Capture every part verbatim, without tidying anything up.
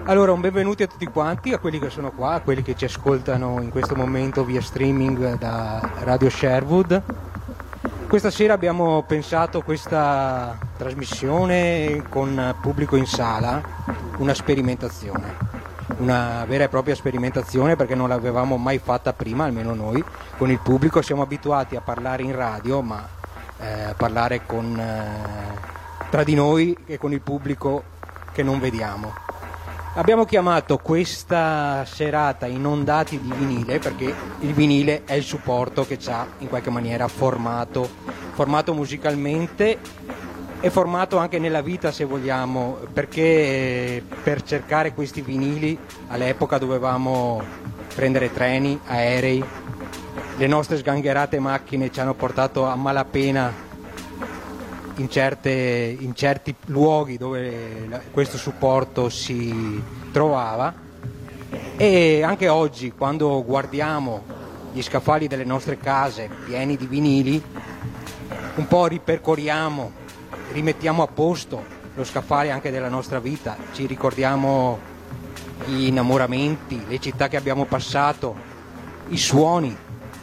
Allora, un benvenuti a tutti quanti, a quelli che sono qua, a quelli che ci ascoltano in questo momento via streaming da Radio Sherwood. Questa sera abbiamo pensato questa trasmissione con pubblico in sala, una sperimentazione, una vera e propria sperimentazione, perché non l'avevamo mai fatta prima, almeno noi, con il pubblico. Siamo abituati a parlare in radio, ma eh, a parlare con, eh, tra di noi e con il pubblico che non vediamo. Abbiamo chiamato questa serata Inondati di vinile perché il vinile è il supporto che ci ha in qualche maniera formato, formato musicalmente e formato anche nella vita, se vogliamo, perché per cercare questi vinili all'epoca dovevamo prendere treni, aerei, le nostre sgangherate macchine ci hanno portato a malapena In, certe, in certi luoghi dove questo supporto si trovava, e anche oggi quando guardiamo gli scaffali delle nostre case pieni di vinili un po' ripercorriamo, rimettiamo a posto lo scaffale anche della nostra vita, ci ricordiamo gli innamoramenti, le città che abbiamo passato, i suoni.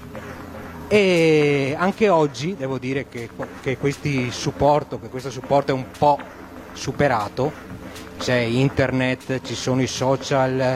E anche oggi devo dire che, che, questi supporto, che questo supporto è un po' superato, c'è internet, ci sono i social,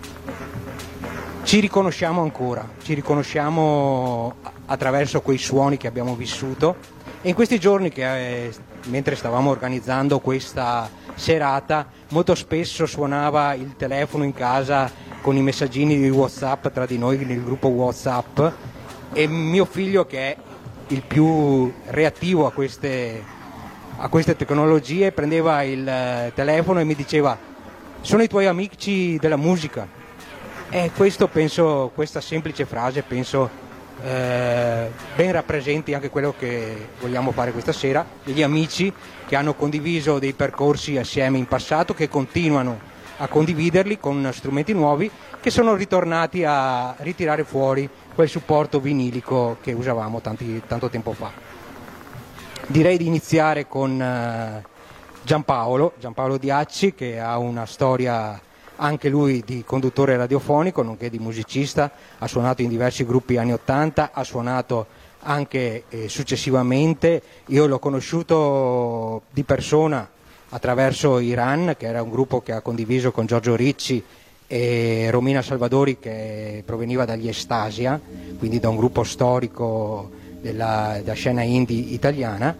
ci riconosciamo ancora, ci riconosciamo attraverso quei suoni che abbiamo vissuto, e in questi giorni che eh, mentre stavamo organizzando questa serata molto spesso suonava il telefono in casa con i messaggini di WhatsApp tra di noi nel gruppo WhatsApp, e mio figlio, che è il più reattivo a queste, a queste tecnologie, prendeva il telefono e mi diceva: sono i tuoi amici della musica. E questo penso, questa semplice frase penso eh, ben rappresenti anche quello che vogliamo fare questa sera, degli amici che hanno condiviso dei percorsi assieme in passato, che continuano a condividerli con strumenti nuovi, che sono ritornati a ritirare fuori quel supporto vinilico che usavamo tanti, tanto tempo fa. Direi di iniziare con uh, Giampaolo, Giampaolo Diacci, che ha una storia anche lui di conduttore radiofonico, nonché di musicista, ha suonato in diversi gruppi anni ottanta, ha suonato anche eh, successivamente. Io l'ho conosciuto di persona attraverso Iran, che era un gruppo che ha condiviso con Giorgio Ricci e Romina Salvadori, che proveniva dagli Estasia, quindi da un gruppo storico della, della scena indie italiana,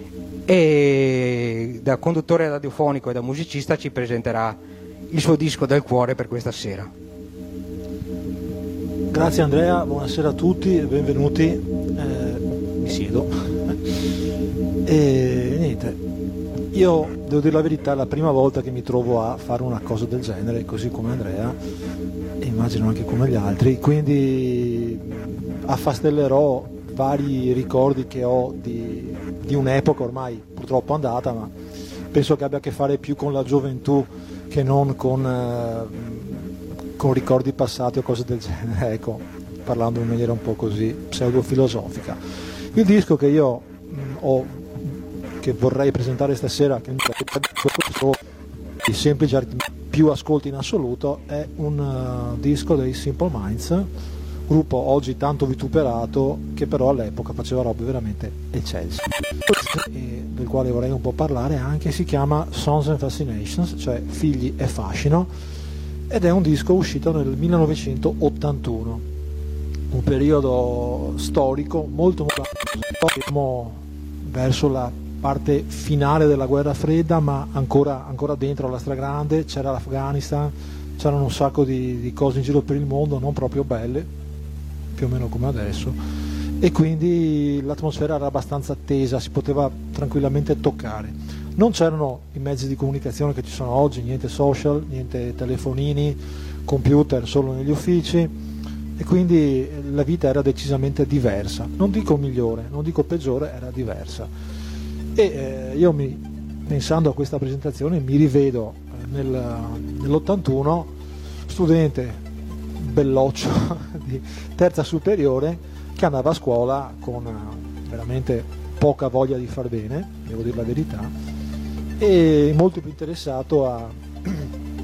e da conduttore radiofonico e da musicista ci presenterà il suo disco del cuore per questa sera. Grazie Andrea, buonasera a tutti e benvenuti. Eh, mi siedo. E niente, io devo dire la verità, è la prima volta che mi trovo a fare una cosa del genere, così come Andrea, e immagino anche come gli altri, quindi affastellerò vari ricordi che ho di, di un'epoca ormai purtroppo andata, ma penso che abbia a che fare più con la gioventù che non con, eh, con ricordi passati o cose del genere, ecco, parlando in maniera un po' così pseudo-filosofica. Il disco che io mh, ho che vorrei presentare stasera, che i semplici più ascolti in assoluto, è un uh, disco dei Simple Minds, gruppo oggi tanto vituperato che però all'epoca faceva robe veramente eccelse, e del quale vorrei un po' parlare anche. Si chiama Sons and Fascinations, cioè Figli e Fascino, ed è un disco uscito nel millenovecentottantuno, un periodo storico molto molto verso la parte finale della guerra fredda, ma ancora, ancora dentro la stragrande. C'era l'Afghanistan, c'erano un sacco di, di cose in giro per il mondo non proprio belle, più o meno come adesso, e quindi l'atmosfera era abbastanza tesa, si poteva tranquillamente toccare. Non c'erano i mezzi di comunicazione che ci sono oggi, niente social, niente telefonini, computer solo negli uffici, e quindi la vita era decisamente diversa, non dico migliore, non dico peggiore, era diversa. E eh, io mi, pensando a questa presentazione mi rivedo nel, nell'ottantuno, studente belloccio di terza superiore che andava a scuola con veramente poca voglia di far bene, devo dire la verità, e molto più interessato a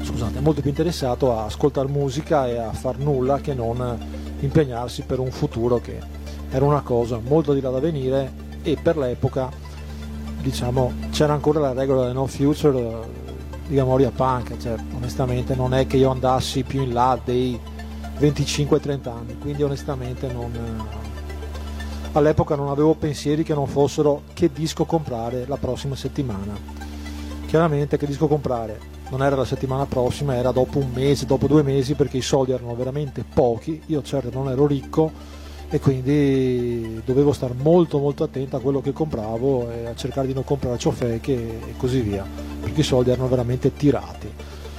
scusate, molto più interessato a ascoltare musica e a far nulla che non impegnarsi per un futuro che era una cosa molto di là da venire, e per l'epoca, diciamo, c'era ancora la regola del no future di Gamoria Punk, cioè onestamente non è che io andassi più in là dei venticinque trenta anni, quindi onestamente non, all'epoca non avevo pensieri che non fossero che disco comprare la prossima settimana. Chiaramente che disco comprare non era la settimana prossima, era dopo un mese, dopo due mesi, perché i soldi erano veramente pochi, io certo non ero ricco e quindi dovevo stare molto molto attento a quello che compravo e a cercare di non comprare ciofeche e così via, perché i soldi erano veramente tirati.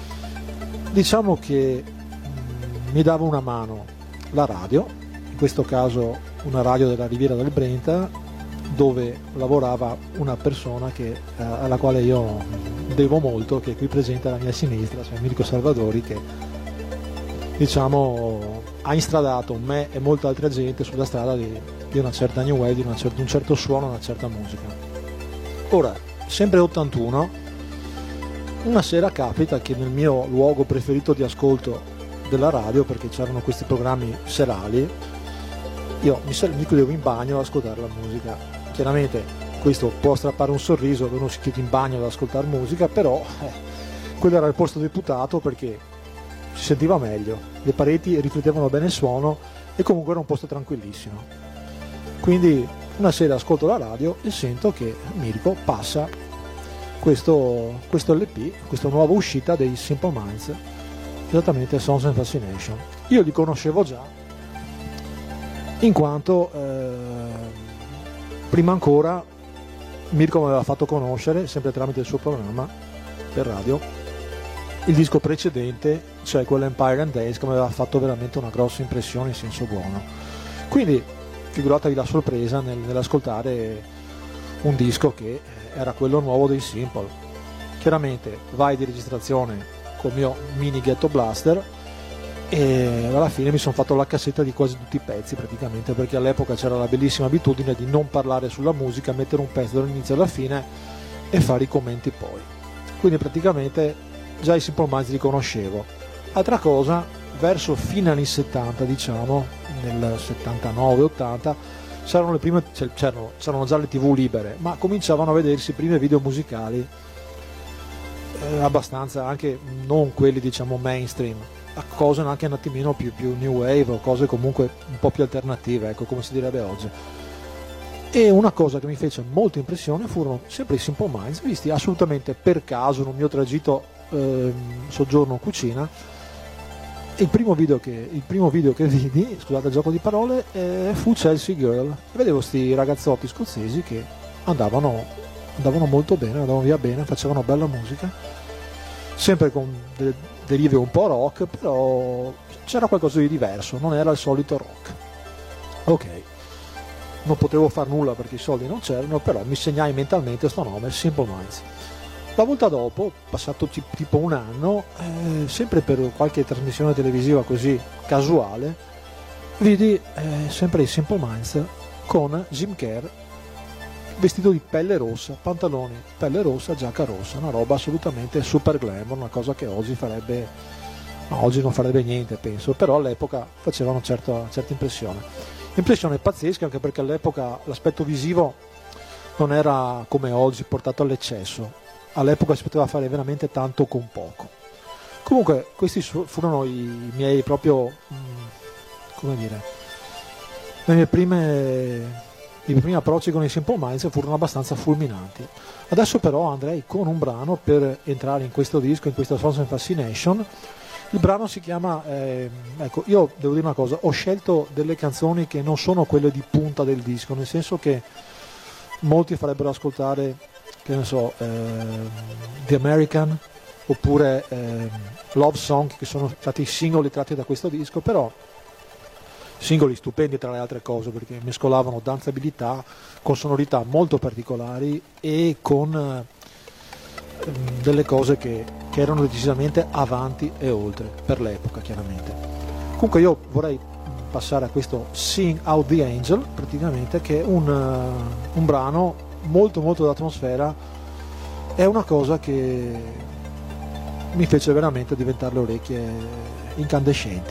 Diciamo che mh, mi dava una mano la radio, in questo caso una radio della Riviera del Brenta, dove lavorava una persona che, eh, alla quale io devo molto, che è qui presente alla mia sinistra, cioè Mirko Salvadori, che diciamo ha instradato me e molta altra gente sulla strada di, di una certa new wave, di una cer- un certo suono, una certa musica. Ora, sempre ottantuno, una sera capita che nel mio luogo preferito di ascolto della radio, perché c'erano questi programmi serali, io mi, mi chiudevo in bagno ad ascoltare la musica. Chiaramente questo può strappare un sorriso, uno si chiude in bagno ad ascoltare musica, però eh, quello era il posto deputato, perché si sentiva meglio, le pareti riflettevano bene il suono e comunque era un posto tranquillissimo. Quindi una sera ascolto la radio e sento che Mirko passa questo, questo L P, questa nuova uscita dei Simple Minds, esattamente Songs and Fascination. Io li conoscevo già, in quanto eh, prima ancora Mirko mi aveva fatto conoscere, sempre tramite il suo programma per radio, il disco precedente, cioè quello Empire and Days, che mi aveva fatto veramente una grossa impressione in senso buono. Quindi figuratevi la sorpresa nel, nell'ascoltare un disco che era quello nuovo dei Simple. Chiaramente vai di registrazione col mio mini Ghetto Blaster e alla fine mi sono fatto la cassetta di quasi tutti i pezzi praticamente, perché all'epoca c'era la bellissima abitudine di non parlare sulla musica, mettere un pezzo dall'inizio alla fine e fare i commenti poi. Quindi praticamente già i Simple Minds li conoscevo. Altra cosa, verso fine anni settanta, diciamo nel settantanove ottanta, c'erano le prime, c'erano, c'erano già le tv libere, ma cominciavano a vedersi i primi video musicali eh, abbastanza, anche non quelli diciamo mainstream, a cose anche un attimino più, più new wave, o cose comunque un po' più alternative, ecco, come si direbbe oggi. E una cosa che mi fece molta impressione furono sempre i Simple Minds, visti assolutamente per caso in un mio tragitto eh, soggiorno in cucina. Il primo video che, il primo video che vidi, scusate il gioco di parole, eh, fu Chelsea Girl. Vedevo sti ragazzotti scozzesi che andavano, andavano molto bene, andavano via bene, facevano bella musica, sempre con delle derive un po' rock, però c'era qualcosa di diverso, non era il solito rock. Ok, non potevo far nulla perché i soldi non c'erano, però mi segnai mentalmente sto nome, Simple Minds. La volta dopo, passato tipo un anno, eh, sempre per qualche trasmissione televisiva così casuale, vidi eh, sempre i Simple Minds con Jim Kerr vestito di pelle rossa, pantaloni pelle rossa, giacca rossa, una roba assolutamente super glamour, una cosa che oggi farebbe, no, oggi non farebbe niente penso, però all'epoca faceva una certa, certa impressione. Impressione pazzesca, anche perché all'epoca l'aspetto visivo non era come oggi portato all'eccesso. All'epoca si poteva fare veramente tanto con poco. Comunque questi furono i miei proprio, come dire, le mie prime, i primi approcci con i Simple Minds furono abbastanza fulminanti. Adesso però andrei con un brano per entrare in questo disco, in questa Songs and Fascination. Il brano si chiama, eh, ecco, io devo dire una cosa, ho scelto delle canzoni che non sono quelle di punta del disco, nel senso che molti farebbero ascoltare, che ne so, eh, The American oppure eh, Love Song, che sono stati singoli tratti da questo disco, però singoli stupendi tra le altre cose, perché mescolavano danzabilità con sonorità molto particolari e con eh, delle cose che, che erano decisamente avanti e oltre per l'epoca, chiaramente. Comunque io vorrei passare a questo Sing Out the Angel, praticamente, che è un, uh, un brano molto molto d'atmosfera. È una cosa che mi fece veramente diventare le orecchie incandescenti.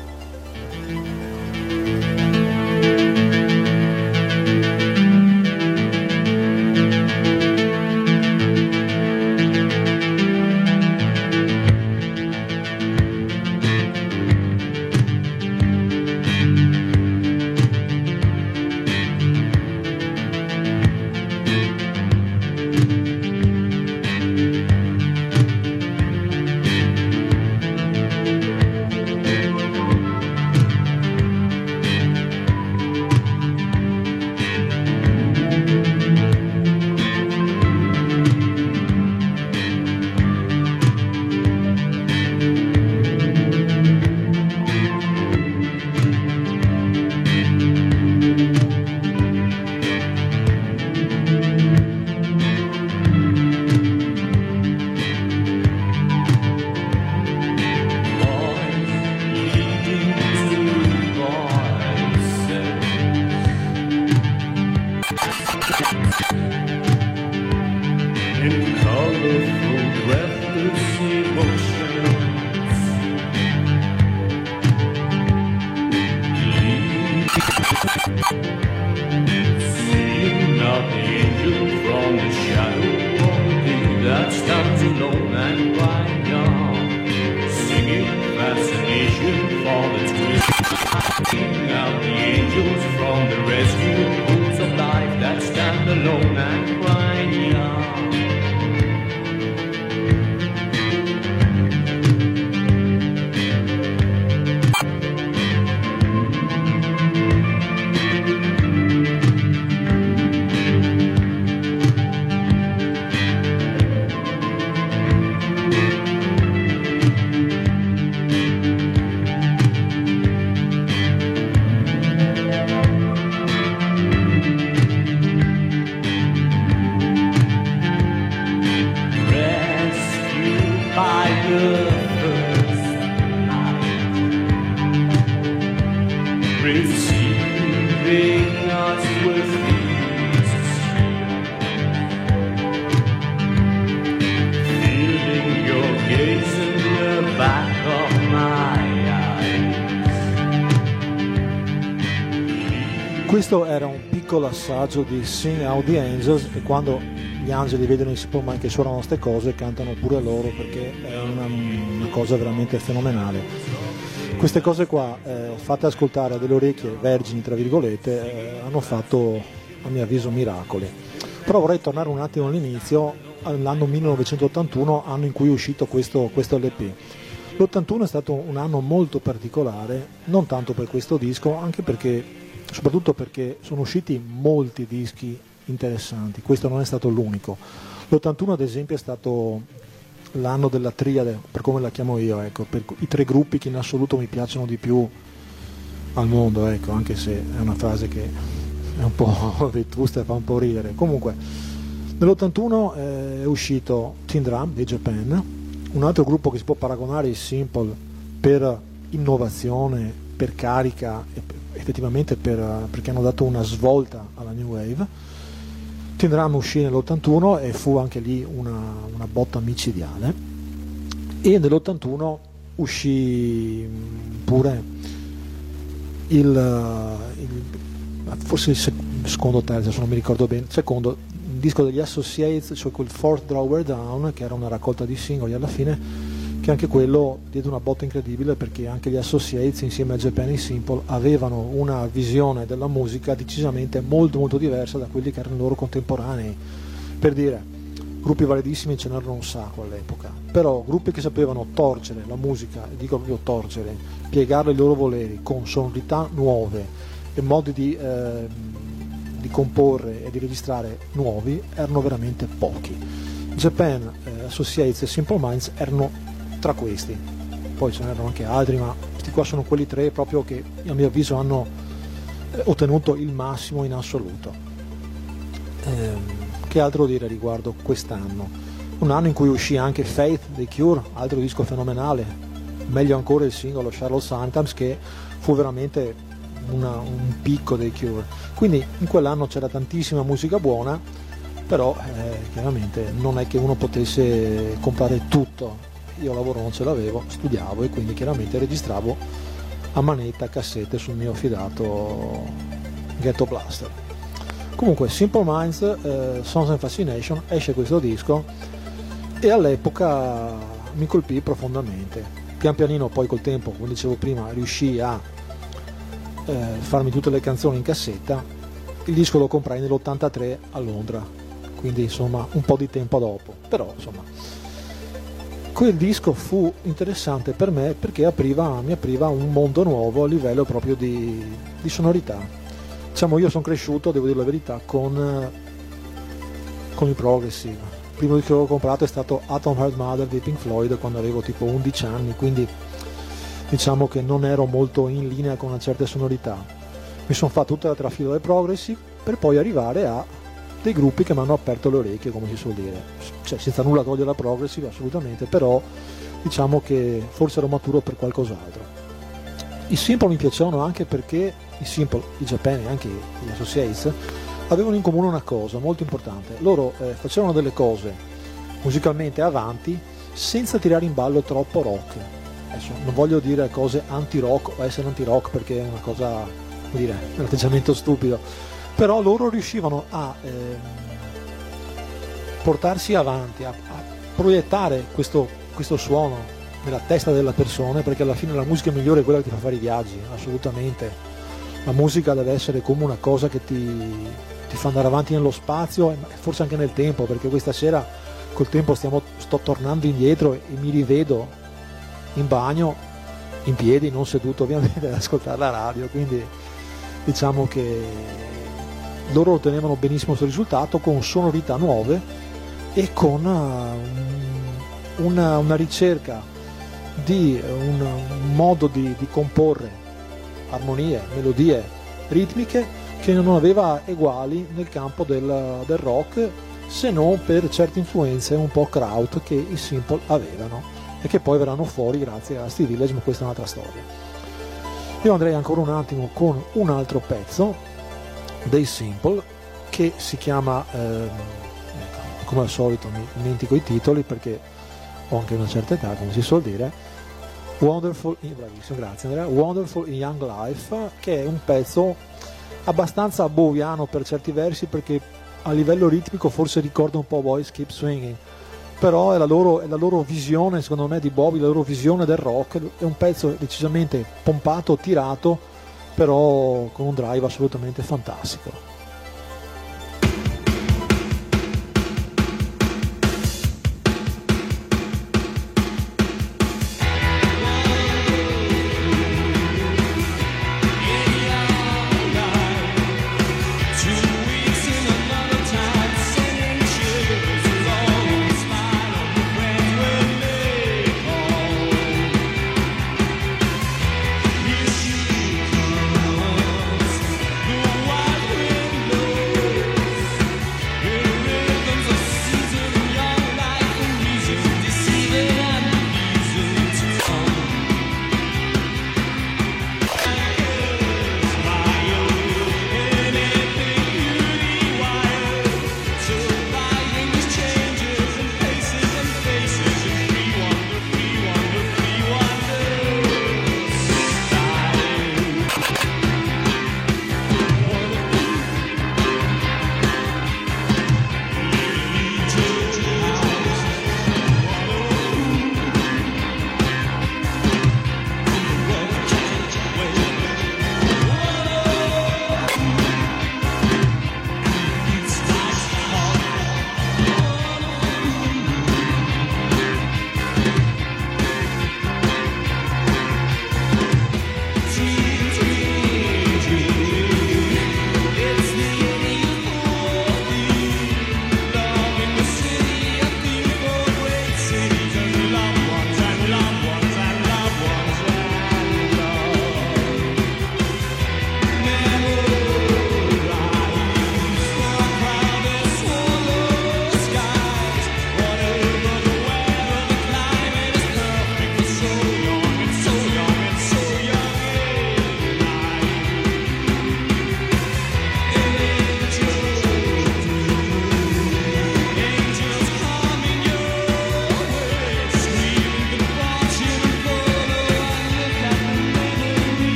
Questo era un piccolo assaggio di Sing Out the Angels, e quando gli angeli vedono i Simple Minds che suonano queste cose cantano pure loro, perché è una, una cosa veramente fenomenale. Queste cose qua, eh, fatte ascoltare a delle orecchie vergini tra virgolette, eh, hanno fatto a mio avviso miracoli. Però vorrei tornare un attimo all'inizio, all'anno millenovecentottantuno, anno in cui è uscito questo, questo L P. L'ottantuno è stato un anno molto particolare, non tanto per questo disco, anche perché, soprattutto perché sono usciti molti dischi interessanti, questo non è stato l'unico. L'ottantuno ad esempio è stato l'anno della triade, per come la chiamo io, ecco, per i tre gruppi che in assoluto mi piacciono di più al mondo, ecco, anche se è una frase che è un po' vetusta e fa un po' ridere. Comunque, nell'ottantuno è uscito Teen Drum dei Japan, un altro gruppo che si può paragonare ai Simple per innovazione, per carica e per, effettivamente per, perché hanno dato una svolta alla New Wave. Teen Drum uscì nell'ottantuno e fu anche lì una, una botta micidiale, e nell'ottantuno uscì pure il, il forse il secondo o terzo, se non mi ricordo bene, il secondo il disco degli Associates, cioè quel Fourth Drawer Down, che era una raccolta di singoli alla fine, che anche quello diede una botta incredibile, perché anche gli Associates insieme a Japan e Simple avevano una visione della musica decisamente molto molto diversa da quelli che erano loro contemporanei. Per dire, gruppi validissimi ce n'erano un sacco all'epoca, però gruppi che sapevano torcere la musica, e dico proprio torcere, piegarle i loro voleri con sonorità nuove e modi di, eh, di comporre e di registrare nuovi, erano veramente pochi. Japan, eh, Associates e Simple Minds erano tra questi, poi ce n'erano anche altri, ma questi qua sono quelli tre proprio che a mio avviso hanno eh, ottenuto il massimo in assoluto. Ehm, che altro dire riguardo quest'anno? Un anno in cui uscì anche Faith dei Cure, altro disco fenomenale, meglio ancora il singolo Charlotte Sometimes, che fu veramente una, un picco dei Cure. Quindi in quell'anno c'era tantissima musica buona, però eh, chiaramente non è che uno potesse comprare tutto io lavoro non ce l'avevo, studiavo e quindi chiaramente registravo a manetta cassette sul mio fidato Ghetto Blaster. Comunque Simple Minds, eh, Songs and Fascination, esce questo disco e all'epoca mi colpì profondamente. Pian pianino poi col tempo, come dicevo prima, riuscii a eh, farmi tutte le canzoni in cassetta. Il disco lo comprai nell'ottantatré a Londra, quindi insomma un po' di tempo dopo, però insomma quel disco fu interessante per me perché apriva, mi apriva un mondo nuovo a livello proprio di, di sonorità. Diciamo, io sono cresciuto, devo dire la verità, con, con il progressive. Il primo disco che ho comprato è stato Atom Heart Mother di Pink Floyd quando avevo tipo undici anni, quindi diciamo che non ero molto in linea con una certa sonorità. Mi sono fatto tutta la trafila del progressive per poi arrivare a dei gruppi che mi hanno aperto le orecchie, come si suol dire, cioè senza nulla togliere la progressive assolutamente, però diciamo che forse ero maturo per qualcos'altro. I Simple mi piacevano anche perché i Simple, i Japan e anche gli Associates avevano in comune una cosa molto importante: loro eh, facevano delle cose musicalmente avanti senza tirare in ballo troppo rock. Adesso non voglio dire cose anti-rock o essere anti-rock perché è una cosa, come dire, un atteggiamento stupido, però loro riuscivano a eh, portarsi avanti, a, a proiettare questo, questo suono nella testa della persona, perché alla fine la musica migliore è quella che ti fa fare i viaggi, assolutamente. La musica deve essere come una cosa che ti, ti fa andare avanti nello spazio e forse anche nel tempo, perché questa sera col tempo stiamo, sto tornando indietro e mi rivedo in bagno, in piedi, non seduto ovviamente, ad ascoltare la radio, quindi diciamo che loro ottenevano benissimo questo risultato con sonorità nuove e con uh, una, una ricerca di un, un modo di, di comporre armonie, melodie ritmiche che non aveva eguali nel campo del, del rock, se non per certe influenze un po' kraut che i Simple avevano e che poi verranno fuori grazie a Steve Village, ma questa è un'altra storia. Io andrei ancora un attimo con un altro pezzo dei Simple che si chiama eh, come al solito mi dimentico i titoli perché ho anche una certa età, come si suol dire. Wonderful in, bravissimo, grazie Andrea. Wonderful in Young Life, che è un pezzo abbastanza boviano per certi versi, perché a livello ritmico forse ricorda un po' Boys Keep Swinging, però è la loro, è la loro visione, secondo me, di Bobby, la loro visione del rock. È un pezzo decisamente pompato, tirato, però con un drive assolutamente fantastico. With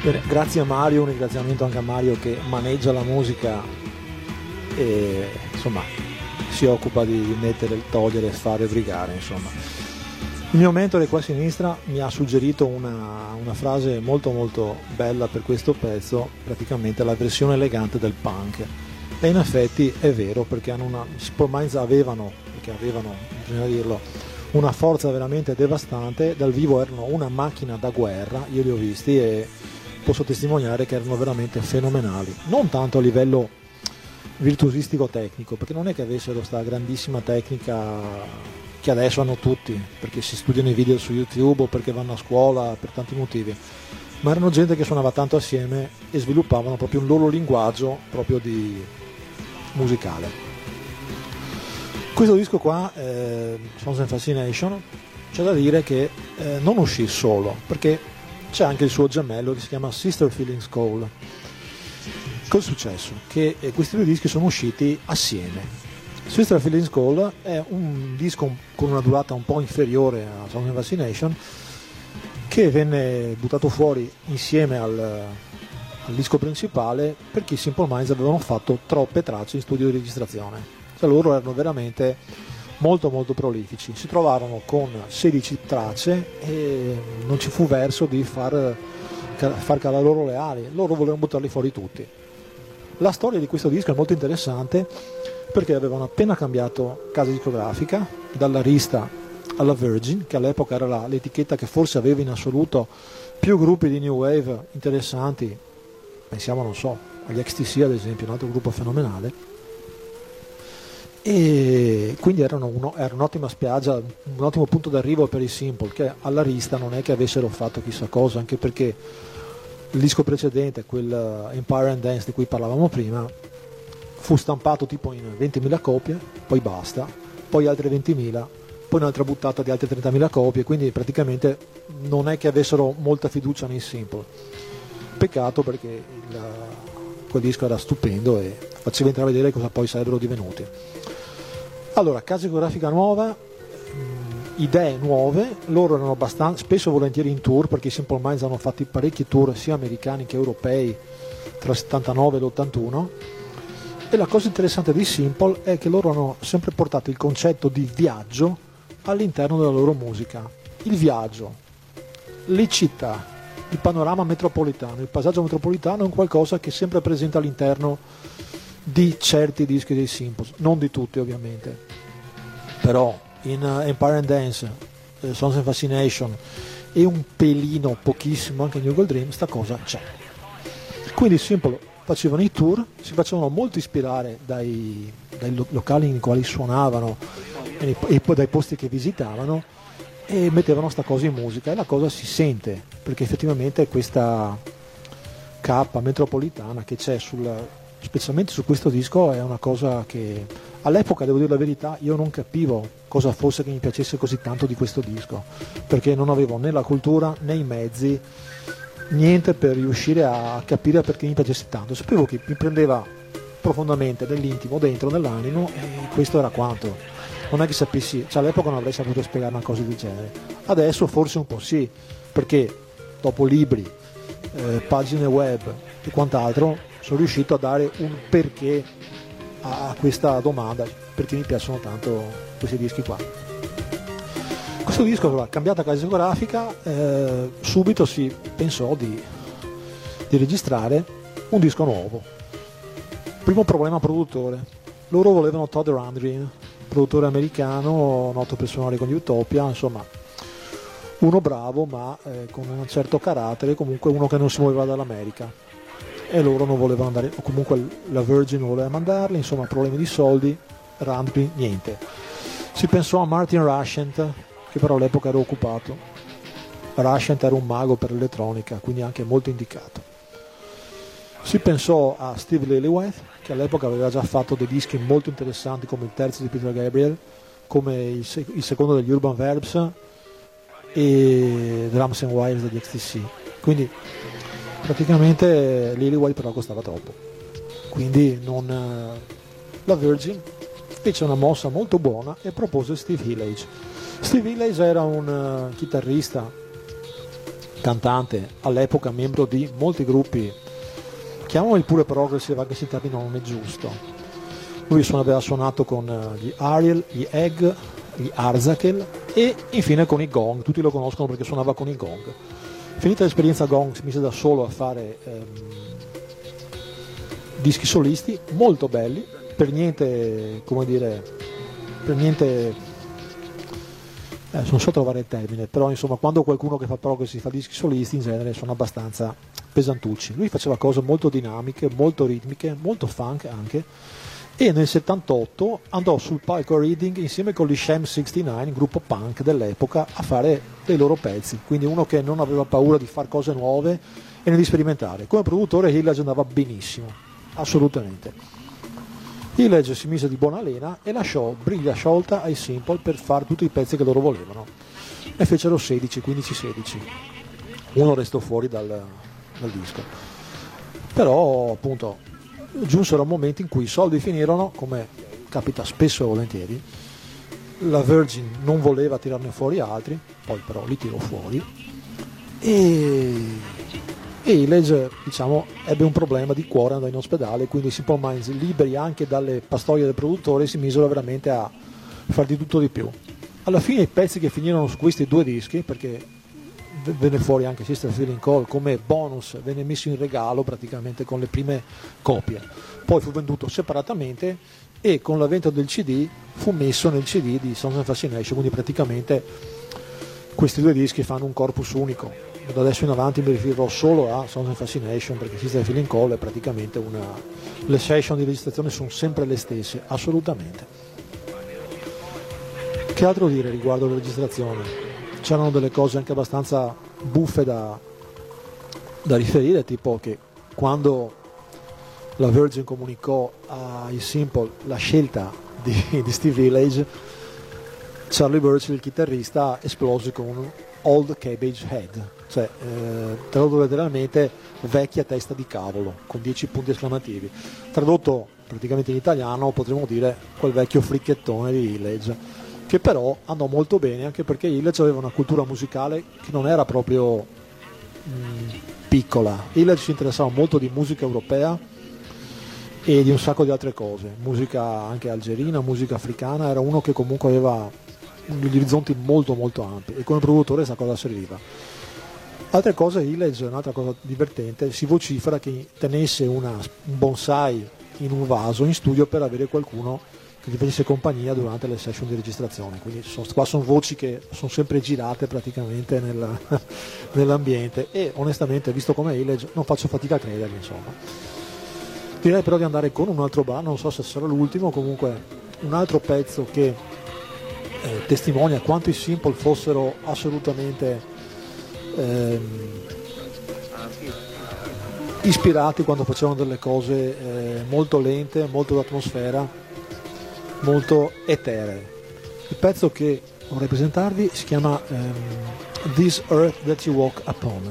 Bene, grazie a Mario, un ringraziamento anche a Mario che maneggia la musica e insomma si occupa di mettere, togliere, fare, brigare, insomma. Il mio mentore qua a sinistra mi ha suggerito una, una frase molto molto bella per questo pezzo, praticamente la versione elegante del punk, e in effetti è vero, perché hanno una, Simple Minds avevano, perché avevano, bisogna dirlo, una forza veramente devastante, dal vivo erano una macchina da guerra, io li ho visti e posso testimoniare che erano veramente fenomenali, non tanto a livello virtuosistico tecnico, perché non è che avessero sta grandissima tecnica che adesso hanno tutti, perché si studiano i video su YouTube o perché vanno a scuola per tanti motivi, ma erano gente che suonava tanto assieme e sviluppavano proprio un loro linguaggio proprio di musicale. Questo disco qua, eh, Songs and Fascination, c'è da dire che eh, non uscì solo, perché c'è anche il suo gemello che si chiama Sister Feelings Call. Cosa è successo? Che eh, questi due dischi sono usciti assieme. Sister Feelings Call è un disco con una durata un po' inferiore a Songs and Fascination, che venne buttato fuori insieme al, al disco principale perché i Simple Minds avevano fatto troppe tracce in studio di registrazione, cioè loro erano veramente molto molto prolifici, si trovarono con sedici tracce e non ci fu verso di far, far calare loro le ali, loro volevano buttarli fuori tutti. La storia di questo disco è molto interessante perché avevano appena cambiato casa discografica, dalla Rista alla Virgin, che all'epoca era la, l'etichetta che forse aveva in assoluto più gruppi di new wave interessanti, pensiamo non so agli X T C ad esempio, un altro gruppo fenomenale, e quindi erano, uno, era un'ottima spiaggia, un ottimo punto d'arrivo per i Simple, che alla Rista non è che avessero fatto chissà cosa, anche perché il disco precedente, quel Empire and Dance di cui parlavamo prima, fu stampato tipo in ventimila copie, poi basta, poi altre ventimila, poi un'altra buttata di altre trentamila copie, quindi praticamente non è che avessero molta fiducia nei Simple. Peccato, perché il, quel disco era stupendo e faceva intravedere cosa poi sarebbero divenuti. Allora, casa discografica nuova, idee nuove, loro erano abbastanza, spesso volentieri in tour, perché i Simple Minds hanno fatto parecchi tour sia americani che europei tra il settantanove e l'ottantuno, e la cosa interessante dei Simple è che loro hanno sempre portato il concetto di viaggio all'interno della loro musica. Il viaggio, le città, il panorama metropolitano, il paesaggio metropolitano è un qualcosa che è sempre presente all'interno di certi dischi dei Simple, non di tutti ovviamente, però in uh, Empire and Dance, uh, Songs and Fascination e un pelino, pochissimo anche in New Gold Dream, sta cosa c'è. Quindi Simple facevano i tour, si facevano molto ispirare dai, dai lo- locali in quali suonavano e, e poi dai posti che visitavano, e mettevano sta cosa in musica, e la cosa si sente, perché effettivamente questa cappa metropolitana che c'è sul, specialmente su questo disco è una cosa che all'epoca, devo dire la verità, io non capivo cosa fosse che mi piacesse così tanto di questo disco, perché non avevo né la cultura né i mezzi, niente per riuscire a capire perché mi piacesse tanto. Sapevo che mi prendeva profondamente nell'intimo, dentro, nell'animo, e questo era quanto. Non è che sapessi, cioè all'epoca non avrei saputo spiegare una cosa del genere. Adesso forse un po' sì, perché dopo libri, eh, pagine web e quant'altro sono riuscito a dare un perché a questa domanda, perché mi piacciono tanto questi dischi qua. Questo disco aveva cambiata casa discografica, eh, subito si pensò di, di registrare un disco nuovo. Primo problema produttore, loro volevano Todd Rundgren, produttore americano noto per suonare con gli Utopia, insomma uno bravo ma eh, con un certo carattere, comunque uno che non si muoveva dall'America, e loro non volevano andare, o comunque la Virgin non voleva mandarli, insomma problemi di soldi, Rundgren niente. Si pensò a Martin Rushent, che però all'epoca era occupato. Rushent era un mago per l'elettronica, quindi anche molto indicato. Si pensò a Steve Lillywhite, che all'epoca aveva già fatto dei dischi molto interessanti, come il terzo di Peter Gabriel, come il, sec- il secondo degli Urban Verbs e Drums and Wires degli X T C. Quindi praticamente Lillywhite però costava troppo, quindi non, la Virgin fece una mossa molto buona e propose Steve Hillage. Steve Hillage era un uh, chitarrista cantante, all'epoca membro di molti gruppi, chiamiamoli pure progressive anche se il termine non è giusto. Lui suon- aveva suonato con uh, gli Ariel, gli Egg, gli Arzakel e infine con i Gong, tutti lo conoscono perché suonava con i Gong. Finita l'esperienza Gong si mise da solo a fare ehm, dischi solisti molto belli, per niente, come dire, per niente, eh, non so trovare il termine, però insomma quando qualcuno che fa progressive fa dischi solisti in genere sono abbastanza pesantucci. Lui faceva cose molto dinamiche, molto ritmiche, molto funk anche, e nel settantotto andò sul palco Reading insieme con gli Sham sessantanove, gruppo punk dell'epoca, a fare dei loro pezzi, quindi uno che non aveva paura di fare cose nuove e di sperimentare. Come produttore Hillage andava benissimo, assolutamente. Hillage si mise di buona lena e lasciò briglia sciolta ai Simple per fare tutti i pezzi che loro volevano. Ne fecero sedici, quindici, sedici. Uno restò fuori dal, dal disco. Però appunto giunsero momenti in cui i soldi finirono, come capita spesso e volentieri. La Virgin non voleva tirarne fuori altri, poi però li tirò fuori, e, e Hillage, diciamo, ebbe un problema di cuore, andò in ospedale, quindi Simple Minds, liberi anche dalle pastoie del produttore, si misero veramente a far di tutto di più. Alla fine i pezzi che finirono su questi due dischi, perché venne fuori anche Sister Feeling Call come bonus, venne messo in regalo praticamente con le prime copie, poi fu venduto separatamente e con l'avvento del C D fu messo nel C D di Songs and Fascination, quindi praticamente questi due dischi fanno un corpus unico. Da adesso in avanti mi riferirò solo a Songs and Fascination, perché Sister Feeling Call è praticamente una, le session di registrazione sono sempre le stesse, assolutamente. Che altro dire riguardo alle registrazioni? C'erano delle cose anche abbastanza buffe da, da riferire, tipo che quando la Virgin comunicò ai Simple la scelta di, di Steve Hillage, Charlie Burchill, il chitarrista, esplose con un Old Cabbage Head, cioè eh, tradotto letteralmente vecchia testa di cavolo, con dieci punti esclamativi. Tradotto praticamente in italiano potremmo dire quel vecchio fricchettone di Hillage, che però andò molto bene, anche perché Hillage aveva una cultura musicale che non era proprio mh, piccola. Hillage si interessava molto di musica europea e di un sacco di altre cose, musica anche algerina, musica africana, era uno che comunque aveva degli orizzonti molto molto ampi e come produttore sa cosa serviva. Altre cose, Hillage, un'altra cosa divertente, si vocifera che tenesse una, un bonsai in un vaso in studio per avere qualcuno che gli facesse compagnia durante le session di registrazione, quindi sono, qua sono voci che sono sempre girate praticamente nella, nell'ambiente, e onestamente, visto come Hillage, non faccio fatica a crederli, insomma. Direi però di andare con un altro brano, non so se sarà l'ultimo, comunque un altro pezzo che eh, testimonia quanto i Simple fossero assolutamente ehm, ispirati quando facevano delle cose eh, molto lente, molto d'atmosfera, molto eteree. Il pezzo che vorrei presentarvi si chiama um, This Earth That You Walk Upon.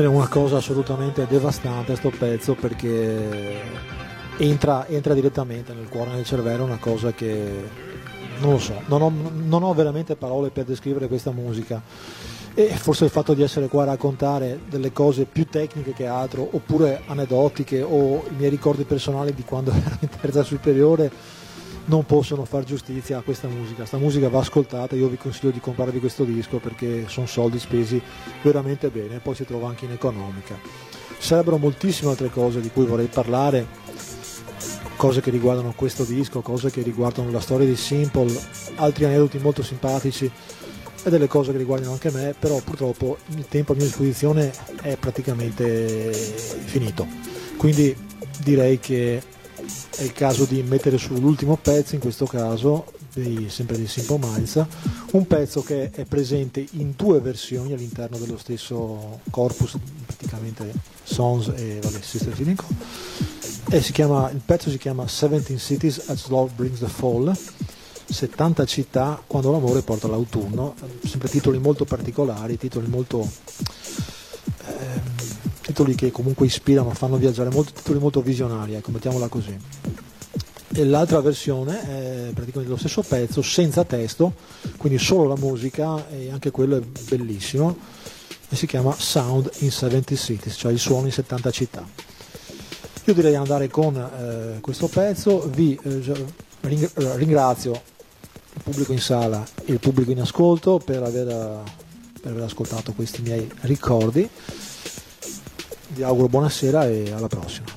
genere è una cosa assolutamente devastante sto pezzo, perché entra, entra direttamente nel cuore, nel cervello, una cosa che non lo so, non ho, non ho veramente parole per descrivere questa musica. E forse il fatto di essere qua a raccontare delle cose più tecniche che altro, oppure aneddotiche, o i miei ricordi personali di quando ero in terza superiore, non possono far giustizia a questa musica. Questa musica va ascoltata, io vi consiglio di comprarvi questo disco perché sono soldi spesi veramente bene, poi si trova anche in economica. Ci sarebbero moltissime altre cose di cui vorrei parlare, cose che riguardano questo disco, cose che riguardano la storia di Simple, altri aneddoti molto simpatici e delle cose che riguardano anche me, però purtroppo il tempo a mia disposizione è praticamente finito, quindi direi che è il caso di mettere sull'ultimo pezzo, in questo caso dei, sempre di Simple Minds, un pezzo che è presente in due versioni all'interno dello stesso corpus, praticamente Songs e vabbè, Sister Feeling Co. E si chiama, il pezzo si chiama seventeen Cities as Love Brings the Fall, settanta città quando l'amore porta l'autunno. Sempre titoli molto particolari, titoli molto eh, titoli che comunque ispirano, fanno viaggiare, molto, titoli molto visionari, ecco, mettiamola così. E l'altra versione è praticamente lo stesso pezzo senza testo, quindi solo la musica, e anche quello è bellissimo, e si chiama Sound in seventy Cities, cioè il suono in settanta città. Io direi di andare con eh, questo pezzo, vi eh, ringrazio il pubblico in sala e il pubblico in ascolto per aver, per aver ascoltato questi miei ricordi. Vi auguro buonasera e alla prossima.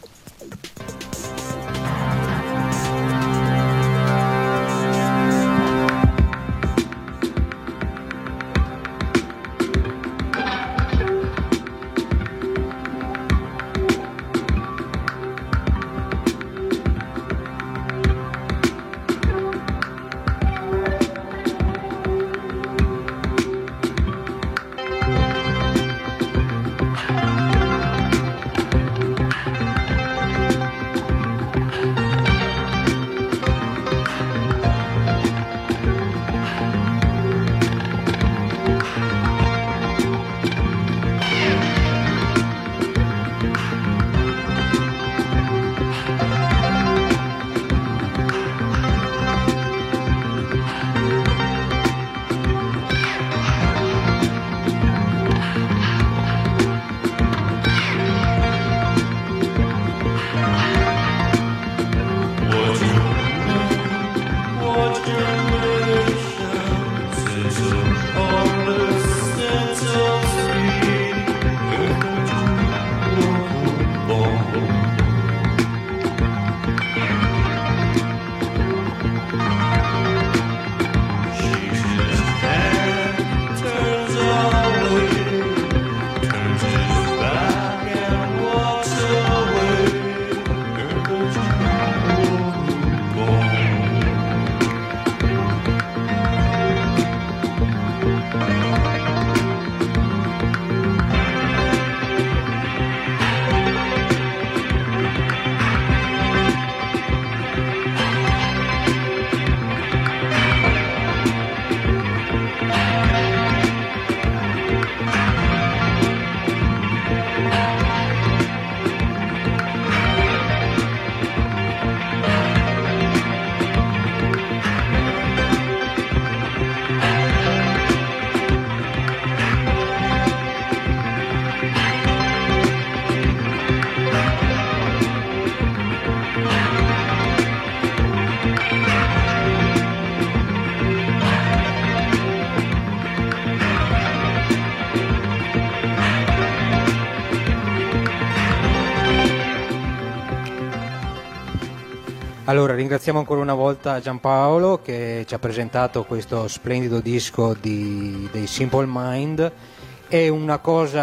Allora, ringraziamo ancora una volta Giampaolo che ci ha presentato questo splendido disco di, dei Simple Mind. E una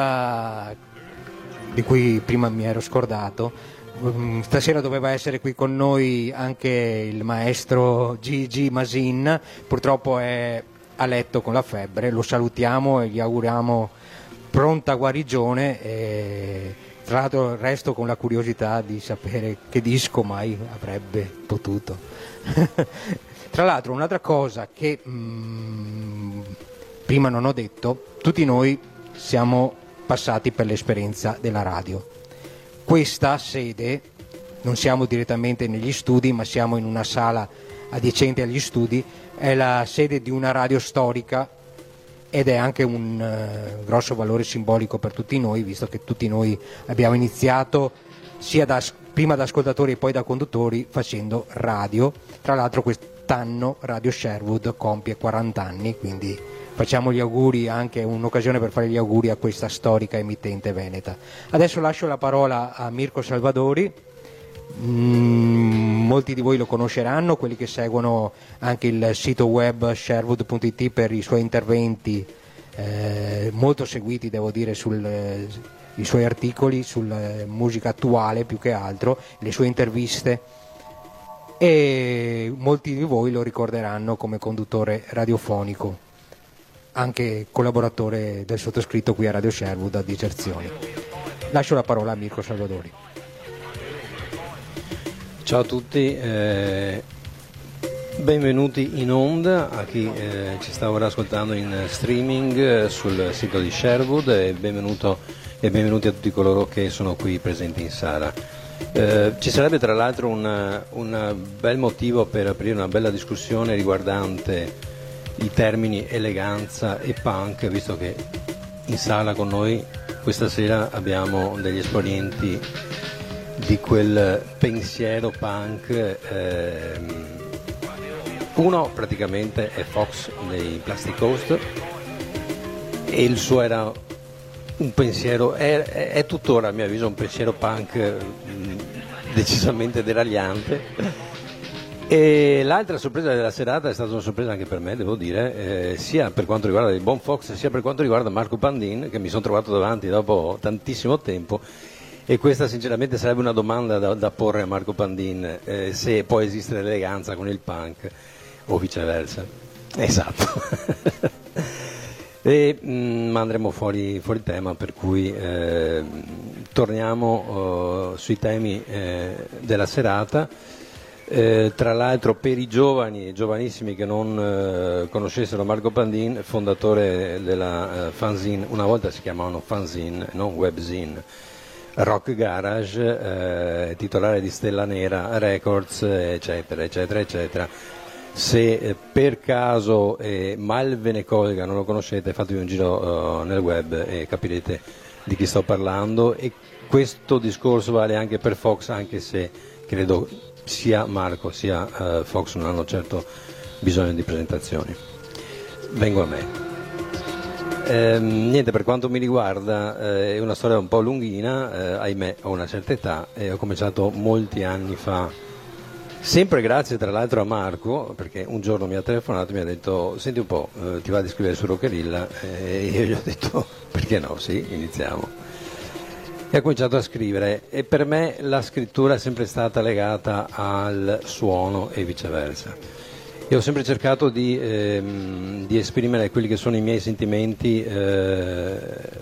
cosa di cui prima mi ero scordato, stasera doveva essere qui con noi anche il maestro Gigi Masin, purtroppo è a letto con la febbre, lo salutiamo e gli auguriamo pronta guarigione. E tra l'altro resto con la curiosità di sapere che disco mai avrebbe potuto. Tra l'altro un'altra cosa che mh, prima non ho detto, tutti noi siamo passati per l'esperienza della radio. Questa sede, non siamo direttamente negli studi, ma siamo in una sala adiacente agli studi, è la sede di una radio storica ed è anche un uh, grosso valore simbolico per tutti noi, visto che tutti noi abbiamo iniziato sia da, prima da ascoltatori e poi da conduttori facendo radio. Tra l'altro quest'anno Radio Sherwood compie quaranta anni, quindi facciamo gli auguri, anche un'occasione per fare gli auguri a questa storica emittente veneta. Adesso lascio la parola a Mirko Salvadori. Mm, molti di voi lo conosceranno, quelli che seguono anche il sito web sherwood punto it per i suoi interventi eh, molto seguiti, devo dire, sul, eh, i suoi articoli sulla eh, musica attuale più che altro, le sue interviste, e molti di voi lo ricorderanno come conduttore radiofonico, anche collaboratore del sottoscritto qui a Radio Sherwood a Diserzioni. Lascio la parola a Mirko Salvadori. Ciao a tutti, eh, benvenuti in onda a chi eh, ci sta ora ascoltando in streaming eh, sul sito di Sherwood, e benvenuto e benvenuti a tutti coloro che sono qui presenti in sala. Eh, ci sarebbe tra l'altro un, un bel motivo per aprire una bella discussione riguardante i termini eleganza e punk, visto che in sala con noi questa sera abbiamo degli esponenti di quel pensiero punk. ehm, uno praticamente è Fox dei Plastic Coast, e il suo era un pensiero, è, è tuttora a mio avviso un pensiero punk mh, decisamente deragliante. E l'altra sorpresa della serata è stata una sorpresa anche per me, devo dire, eh, sia per quanto riguarda il buon Fox sia per quanto riguarda Marco Pandin, che mi sono trovato davanti dopo tantissimo tempo. E questa sinceramente sarebbe una domanda da, da porre a Marco Pandin, eh, se può esistere l'eleganza con il punk o viceversa. Esatto. E, mh, ma andremo fuori, fuori tema, per cui eh, torniamo uh, sui temi eh, della serata. Eh, tra l'altro, per i giovani, giovanissimi che non eh, conoscessero Marco Pandin, fondatore della eh, fanzine, una volta si chiamavano fanzine, non webzine, Rock Garage, eh, titolare di Stella Nera Records, eccetera, eccetera, eccetera. Se eh, per caso eh, mal ve ne colga, non lo conoscete, fatevi un giro uh, nel web e capirete di chi sto parlando. E questo discorso vale anche per Fox, anche se credo sia Marco sia uh, Fox non hanno certo bisogno di presentazioni. Vengo a me. Eh, niente, per quanto mi riguarda eh, è una storia un po' lunghina, eh, ahimè ho una certa età e ho cominciato molti anni fa, sempre grazie tra l'altro a Marco, perché un giorno mi ha telefonato e mi ha detto: senti un po', eh, ti va di scrivere su Rockerilla? E io gli ho detto perché no, sì, iniziamo. E ho cominciato a scrivere, e per me la scrittura è sempre stata legata al suono e viceversa. E ho sempre cercato di, ehm, di esprimere quelli che sono i miei sentimenti eh,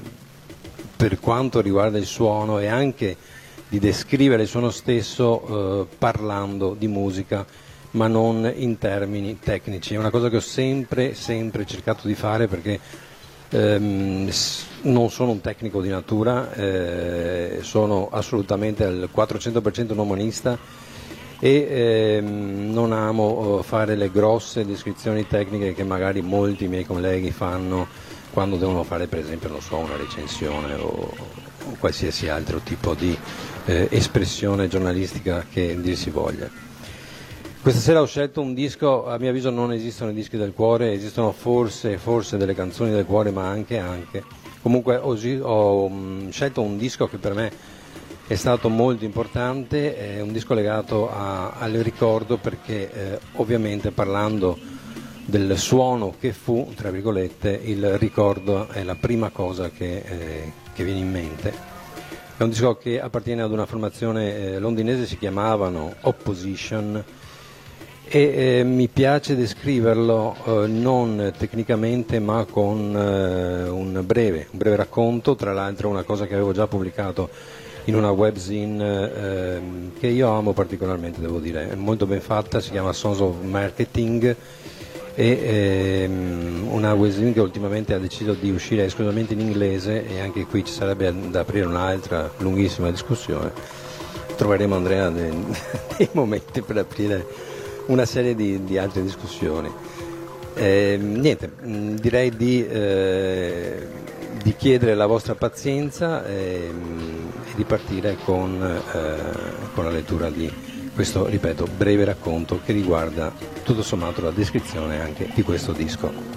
per quanto riguarda il suono, e anche di descrivere il suono stesso eh, parlando di musica, ma non in termini tecnici. È una cosa che ho sempre, sempre cercato di fare, perché ehm, non sono un tecnico di natura, eh, sono assolutamente al quattrocento per cento un umanista, e ehm, non amo fare le grosse descrizioni tecniche che magari molti miei colleghi fanno quando devono fare, per esempio, non so, una recensione o, o qualsiasi altro tipo di eh, espressione giornalistica che dir si voglia. Questa sera ho scelto un disco, a mio avviso non esistono i dischi del cuore, esistono forse, forse delle canzoni del cuore, ma anche anche. Comunque ho, ho um, scelto un disco che per me è stato molto importante, è un disco legato a, al ricordo, perché eh, ovviamente parlando del suono che fu, tra virgolette, il ricordo è la prima cosa che, eh, che viene in mente. È un disco che appartiene ad una formazione eh, londinese, si chiamavano Opposition, e eh, mi piace descriverlo eh, non tecnicamente, ma con eh, un breve, un breve racconto, tra l'altro una cosa che avevo già pubblicato in una webzine eh, che io amo particolarmente, devo dire, è molto ben fatta, si chiama Sons of Marketing, e ehm, una Wesley che ultimamente ha deciso di uscire esclusivamente in inglese, e anche qui ci sarebbe da aprire un'altra lunghissima discussione. Troveremo, Andrea, dei, dei momenti per aprire una serie di, di altre discussioni. Eh, niente, mh, direi di, eh, di chiedere la vostra pazienza e, e di partire con, eh, con la lettura di questo, ripeto, breve racconto che riguarda tutto sommato la descrizione anche di questo disco.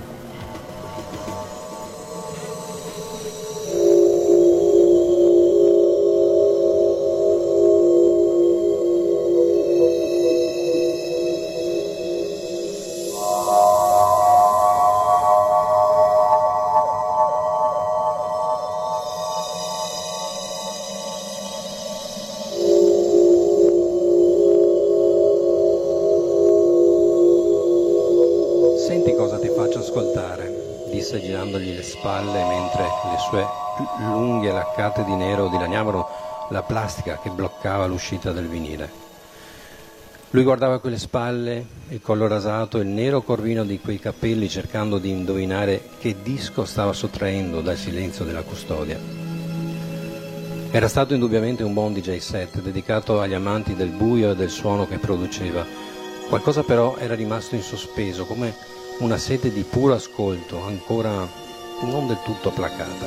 Girandogli le spalle mentre le sue lunghe laccate di nero dilaniavano la plastica che bloccava l'uscita del vinile. Lui guardava quelle spalle, il collo rasato, il nero corvino di quei capelli, cercando di indovinare che disco stava sottraendo dal silenzio della custodia. Era stato indubbiamente un buon D J set dedicato agli amanti del buio e del suono che produceva. Qualcosa però era rimasto in sospeso, come una sete di puro ascolto, ancora non del tutto placata.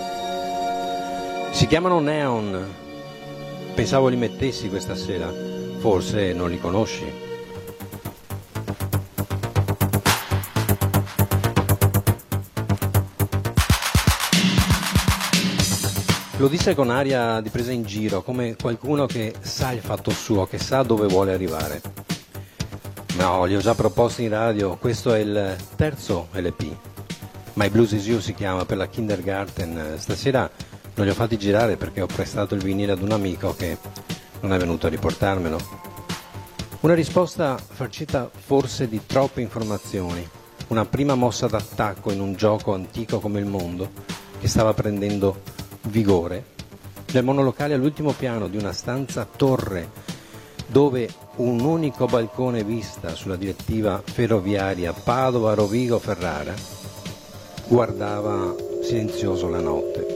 Si chiamano Neon. Pensavo li mettessi questa sera. Forse non li conosci. Lo disse con aria di presa in giro, come qualcuno che sa il fatto suo, che sa dove vuole arrivare. No, li ho già proposti in radio, questo è il terzo L P. My Blues Is You si chiama, per la Kindergarten. Stasera non li ho fatti girare perché ho prestato il vinile ad un amico che non è venuto a riportarmelo. Una risposta farcita forse di troppe informazioni, una prima mossa d'attacco in un gioco antico come il mondo che stava prendendo vigore, nel monolocale all'ultimo piano di una stanza torre dove un unico balcone vista sulla direttiva ferroviaria Padova-Rovigo-Ferrara guardava silenzioso la notte.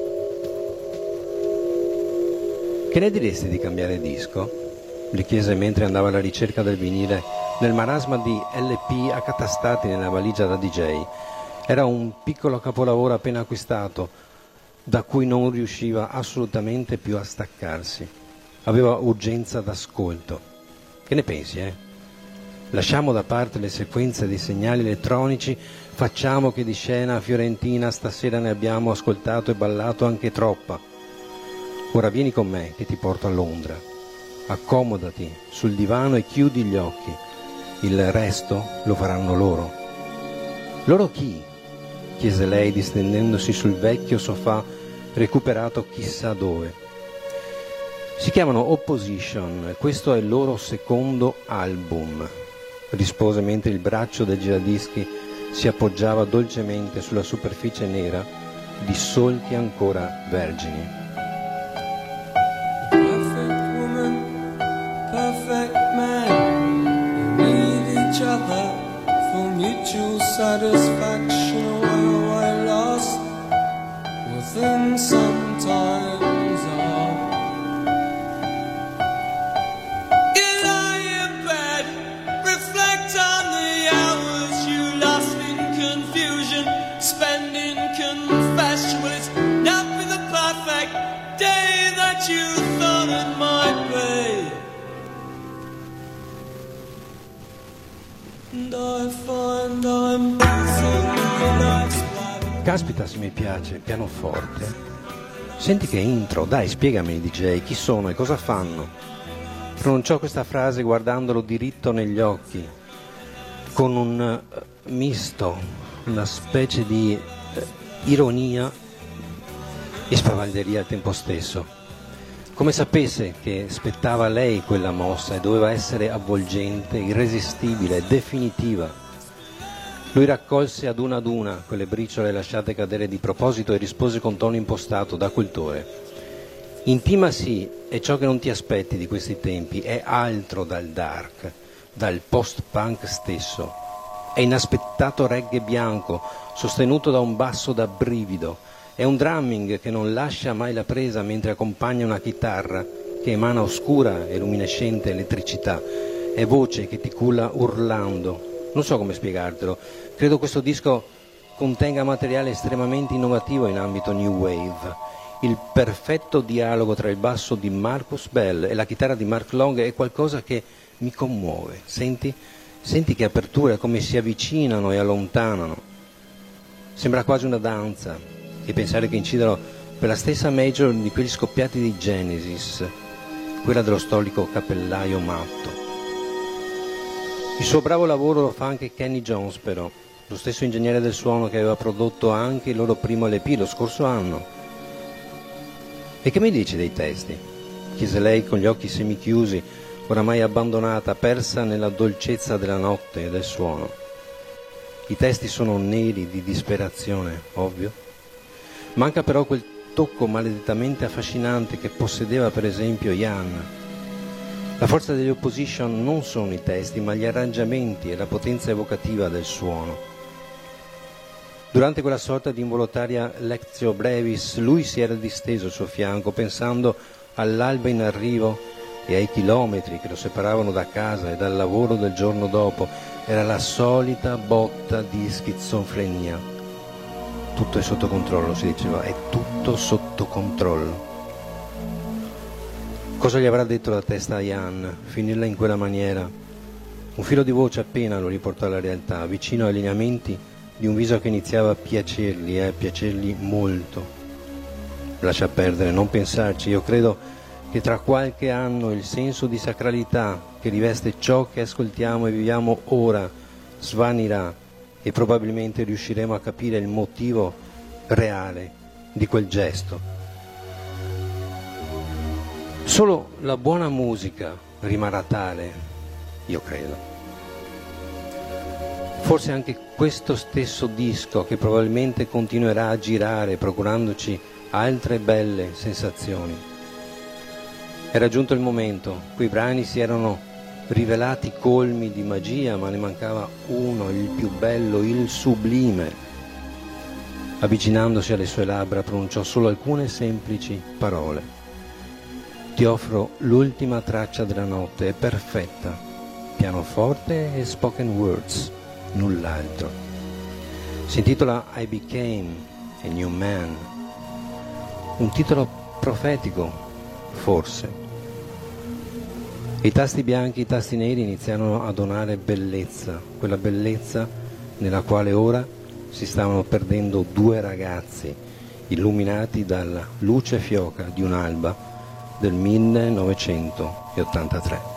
Che ne diresti di cambiare disco? Gli chiese mentre andava alla ricerca del vinile nel marasma di L P accatastati nella valigia da D J. Era un piccolo capolavoro appena acquistato, da cui non riusciva assolutamente più a staccarsi. Aveva urgenza d'ascolto. Che ne pensi, eh? Lasciamo da parte le sequenze dei segnali elettronici, facciamo che di scena fiorentina stasera ne abbiamo ascoltato e ballato anche troppa. Ora vieni con me che ti porto a Londra. Accomodati sul divano e chiudi gli occhi. Il resto lo faranno loro. Loro chi? Chiese lei distendendosi sul vecchio sofà recuperato chissà dove. Si chiamano Opposition, questo è il loro secondo album, rispose mentre il braccio del giradischi si appoggiava dolcemente sulla superficie nera di solchi ancora vergini. Perfect woman, perfect man, we need each other for mutual satisfaction. Where I lost within sometimes are. You lie in bed, reflect on the hours you lost in confusion, spending confession. Well, it's not been the perfect day that you thought it might be. And I find I'm losing my life's blood. Caspita se mi piace, pianoforte. Senti che intro, dai spiegami i D J, chi sono e cosa fanno? Pronunciò questa frase guardandolo diritto negli occhi, con un uh, misto, una specie di uh, ironia e spavalderia al tempo stesso. Come sapesse che spettava a lei quella mossa e doveva essere avvolgente, irresistibile, definitiva. Lui raccolse ad una ad una quelle briciole lasciate cadere di proposito e rispose con tono impostato da cultore. Intima sì, è ciò che non ti aspetti di questi tempi, è altro dal dark, dal post-punk stesso. È inaspettato reggae bianco, sostenuto da un basso da brivido. È un drumming che non lascia mai la presa mentre accompagna una chitarra che emana oscura e luminescente elettricità. È voce che ti culla urlando. Non so come spiegartelo. Credo questo disco contenga materiale estremamente innovativo in ambito New Wave. Il perfetto dialogo tra il basso di Marcus Bell e la chitarra di Mark Long è qualcosa che mi commuove. Senti? Senti che aperture, come si avvicinano e allontanano. Sembra quasi una danza, e pensare che incidano per la stessa major di quegli scoppiati di Genesis, quella dello storico cappellaio matto. Il suo bravo lavoro lo fa anche Kenny Jones, però, lo stesso ingegnere del suono che aveva prodotto anche il loro primo L P lo scorso anno. E che mi dici dei testi? Chiese lei con gli occhi semichiusi, oramai abbandonata, persa nella dolcezza della notte e del suono. I testi sono neri di disperazione, ovvio. Manca però quel tocco maledettamente affascinante che possedeva per esempio Ian. La forza degli Opposition non sono i testi, ma gli arrangiamenti e la potenza evocativa del suono. Durante quella sorta di involontaria lectio brevis, lui si era disteso al suo fianco, pensando all'alba in arrivo e ai chilometri che lo separavano da casa e dal lavoro del giorno dopo. Era la solita botta di schizofrenia. Tutto è sotto controllo, si diceva, è tutto sotto controllo. Cosa gli avrà detto la testa a Ian? Finirla in quella maniera? Un filo di voce appena lo riportò alla realtà, vicino ai lineamenti di un viso che iniziava a piacergli, eh, a piacergli molto. Lascia perdere, non pensarci, io credo che tra qualche anno il senso di sacralità che riveste ciò che ascoltiamo e viviamo ora svanirà e probabilmente riusciremo a capire il motivo reale di quel gesto. Solo la buona musica rimarrà tale, io credo. Forse anche questo stesso disco che probabilmente continuerà a girare procurandoci altre belle sensazioni. Era giunto il momento, quei brani si erano rivelati colmi di magia, ma ne mancava uno, il più bello, il sublime. Avvicinandosi alle sue labbra pronunciò solo alcune semplici parole. Ti offro l'ultima traccia della notte, è perfetta, pianoforte e spoken words, null'altro. Si intitola I Became a New Man, un titolo profetico, forse. I tasti bianchi e i tasti neri iniziarono a donare bellezza, quella bellezza nella quale ora si stavano perdendo due ragazzi, illuminati dalla luce fioca di un'alba del millenovecentottantatré.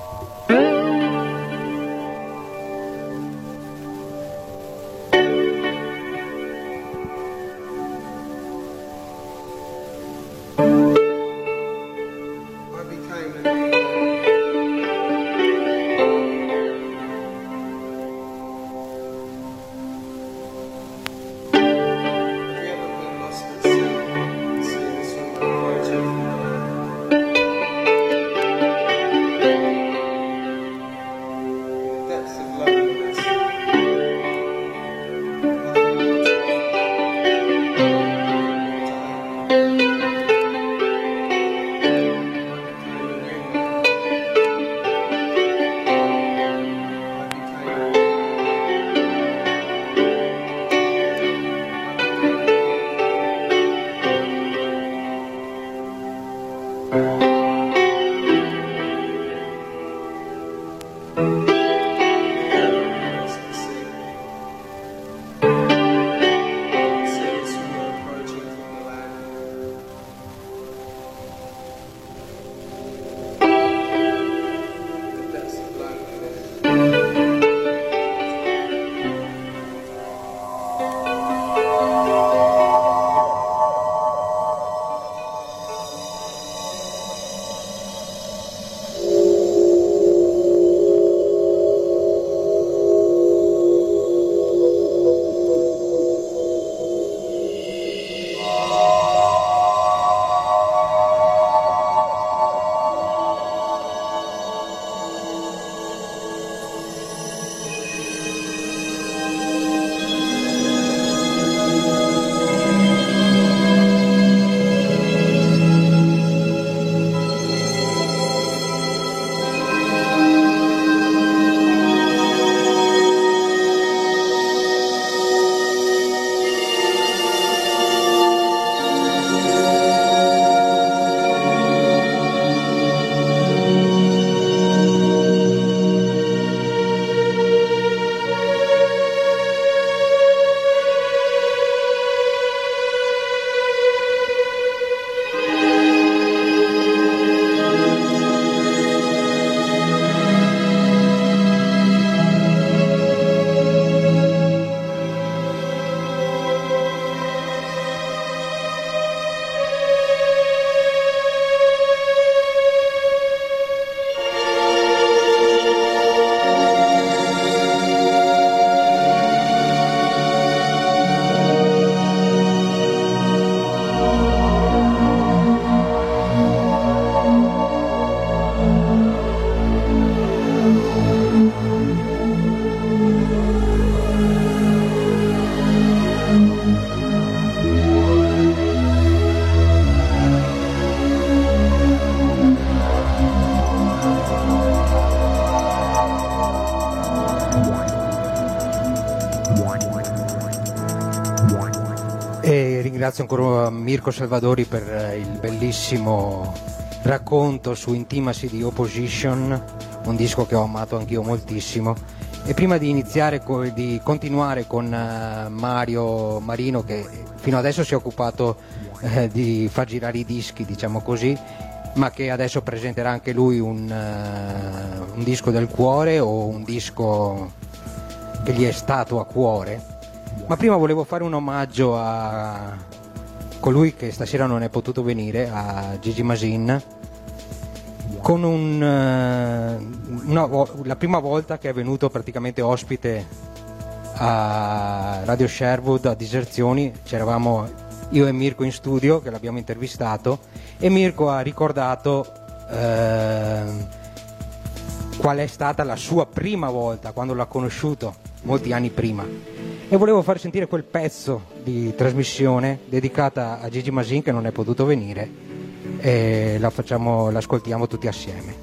ringrazio ancora Mirko Salvadori per il bellissimo racconto su Intimacy di Opposition, un disco che ho amato anch'io moltissimo. E prima di iniziare, di continuare con Mario Marino, che fino adesso si è occupato eh, di far girare i dischi, diciamo così, ma che adesso presenterà anche lui un, uh, un disco del cuore, o un disco che gli è stato a cuore. Ma prima volevo fare un omaggio a colui che stasera non è potuto venire, a Gigi Masin, con un, uh, una, la prima volta che è venuto praticamente ospite a Radio Sherwood a Diserzioni. C'eravamo io e Mirko in studio che l'abbiamo intervistato, e Mirko ha ricordato eh, qual è stata la sua prima volta quando l'ha conosciuto molti anni prima, e volevo far sentire quel pezzo di trasmissione dedicata a Gigi Masin che non è potuto venire, e la facciamo, l'ascoltiamo tutti assieme.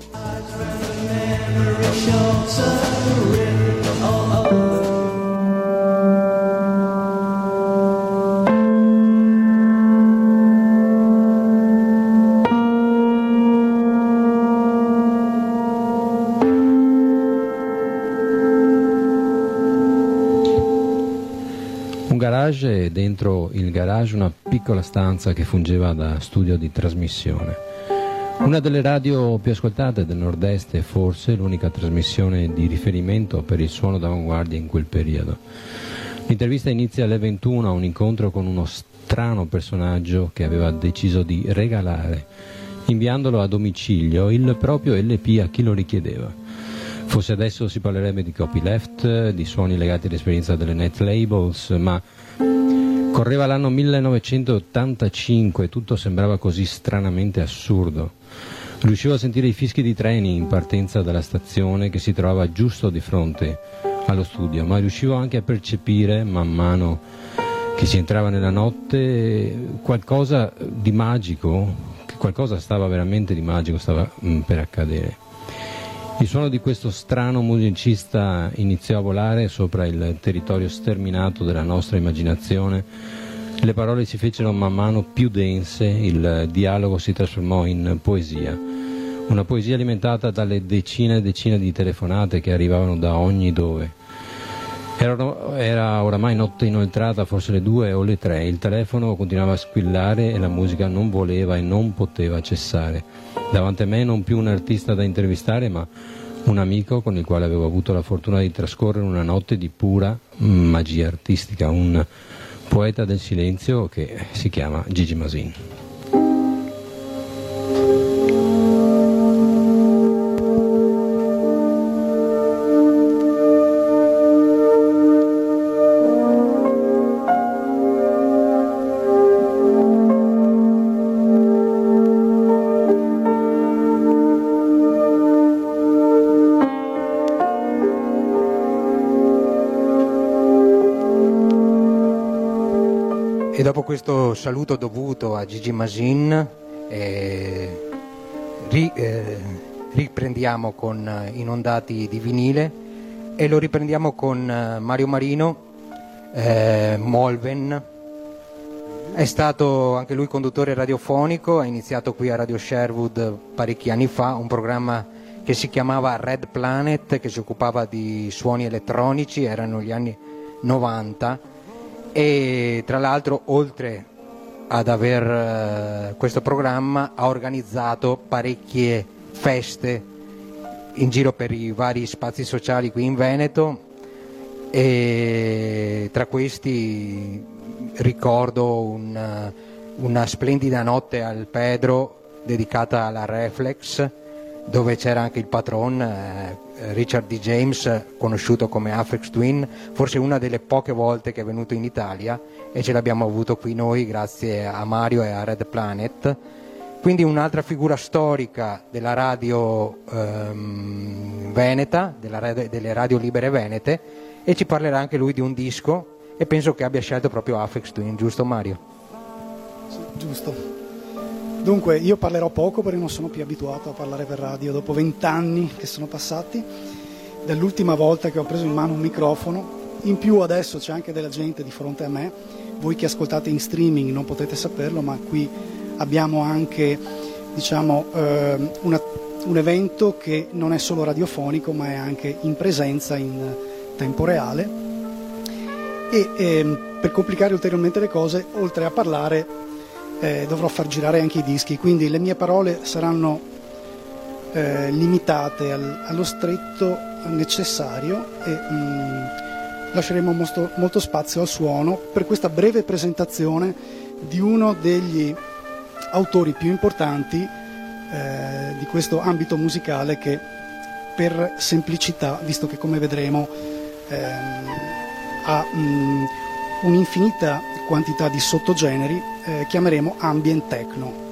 Garage, e dentro il garage una piccola stanza che fungeva da studio di trasmissione. Una delle radio più ascoltate del nord-est e forse l'unica trasmissione di riferimento per il suono d'avanguardia in quel periodo. L'intervista inizia alle ventuno a un incontro con uno strano personaggio che aveva deciso di regalare, inviandolo a domicilio, il proprio L P a chi lo richiedeva. Forse adesso si parlerebbe di copyleft, di suoni legati all'esperienza delle net labels, ma correva l'anno millenovecentottantacinque e tutto sembrava così stranamente assurdo. Riuscivo a sentire i fischi di treni in partenza dalla stazione che si trovava giusto di fronte allo studio, ma riuscivo anche a percepire, man mano che si entrava nella notte, qualcosa di magico, che qualcosa stava veramente di magico, stava mm, per accadere. Il suono di questo strano musicista iniziò a volare sopra il territorio sterminato della nostra immaginazione. Le parole si fecero man mano più dense, il dialogo si trasformò in poesia. Una poesia alimentata dalle decine e decine di telefonate che arrivavano da ogni dove. Era, era oramai notte inoltrata, forse le due o le tre. Il telefono continuava a squillare e la musica non voleva e non poteva cessare. Davanti a me non più un artista da intervistare, ma un amico con il quale avevo avuto la fortuna di trascorrere una notte di pura magia artistica, un poeta del silenzio che si chiama Gigi Masin. E dopo questo saluto dovuto a Gigi Masin, eh, ri, eh, riprendiamo con Inondati di vinile, e lo riprendiamo con Mario Marino, eh, Molven. È stato anche lui conduttore radiofonico, ha iniziato qui a Radio Sherwood parecchi anni fa, un programma che si chiamava Red Planet, che si occupava di suoni elettronici, erano gli anni novanta. E tra l'altro, oltre ad aver eh, questo programma, ha organizzato parecchie feste in giro per i vari spazi sociali qui in Veneto, e tra questi ricordo un, una splendida notte al Pedro dedicata alla Reflex, dove c'era anche il patron eh, Richard D. James, conosciuto come Aphex Twin, forse una delle poche volte che è venuto in Italia, e ce l'abbiamo avuto qui noi grazie a Mario e a Red Planet. Quindi un'altra figura storica della radio ehm, veneta, della radio, delle radio libere venete, e ci parlerà anche lui di un disco, e penso che abbia scelto proprio Aphex Twin, giusto Mario? Sì, giusto. Dunque, io parlerò poco perché non sono più abituato a parlare per radio, dopo vent'anni che sono passati, dall'ultima volta che ho preso in mano un microfono. In più adesso c'è anche della gente di fronte a me, voi che ascoltate in streaming non potete saperlo, ma qui abbiamo anche, diciamo, eh, una, un evento che non è solo radiofonico ma è anche in presenza in tempo reale e eh, per complicare ulteriormente le cose, oltre a parlare eh, dovrò far girare anche i dischi, quindi le mie parole saranno eh, limitate al, allo stretto necessario e mh, lasceremo molto, molto spazio al suono per questa breve presentazione di uno degli autori più importanti eh, di questo ambito musicale che per semplicità, visto che come vedremo ehm, ha mh, un'infinita quantità di sottogeneri, eh, chiameremo ambient techno.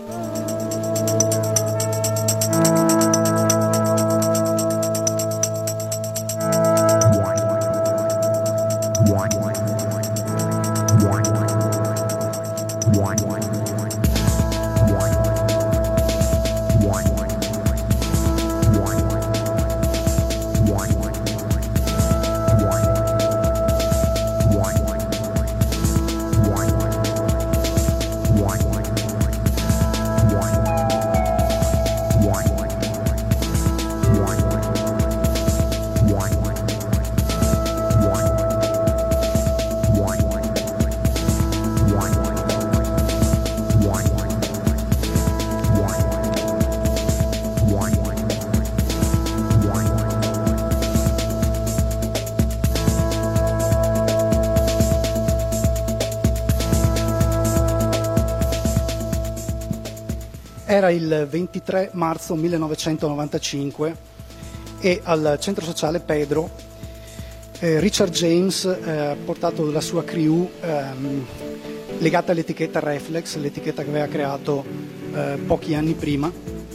Era il ventitré marzo millenovecentonovantacinque e al centro sociale Pedro eh, Richard James eh, ha portato la sua crew ehm, legata all'etichetta Reflex, l'etichetta che aveva creato eh, pochi anni prima.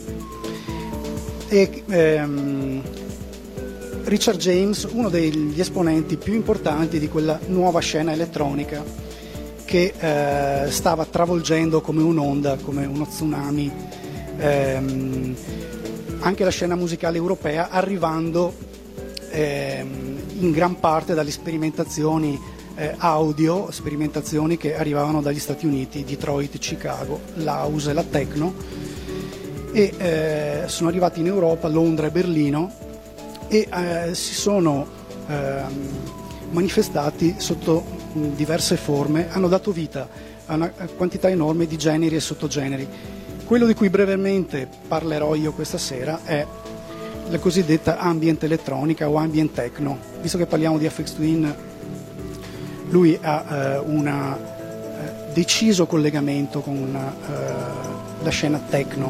E, ehm, Richard James, uno degli esponenti più importanti di quella nuova scena elettronica che eh, stava travolgendo come un'onda, come uno tsunami, ehm, anche la scena musicale europea, arrivando ehm, in gran parte dalle sperimentazioni eh, audio, sperimentazioni che arrivavano dagli Stati Uniti, Detroit, Chicago, l'house e la techno, e eh, sono arrivati in Europa, Londra e Berlino, e eh, si sono ehm, manifestati sotto diverse forme, hanno dato vita a una quantità enorme di generi e sottogeneri. Quello di cui brevemente parlerò io questa sera è la cosiddetta ambient elettronica o ambient techno. Visto che parliamo di Aphex Twin, lui ha eh, un eh, deciso collegamento con una, eh, la scena techno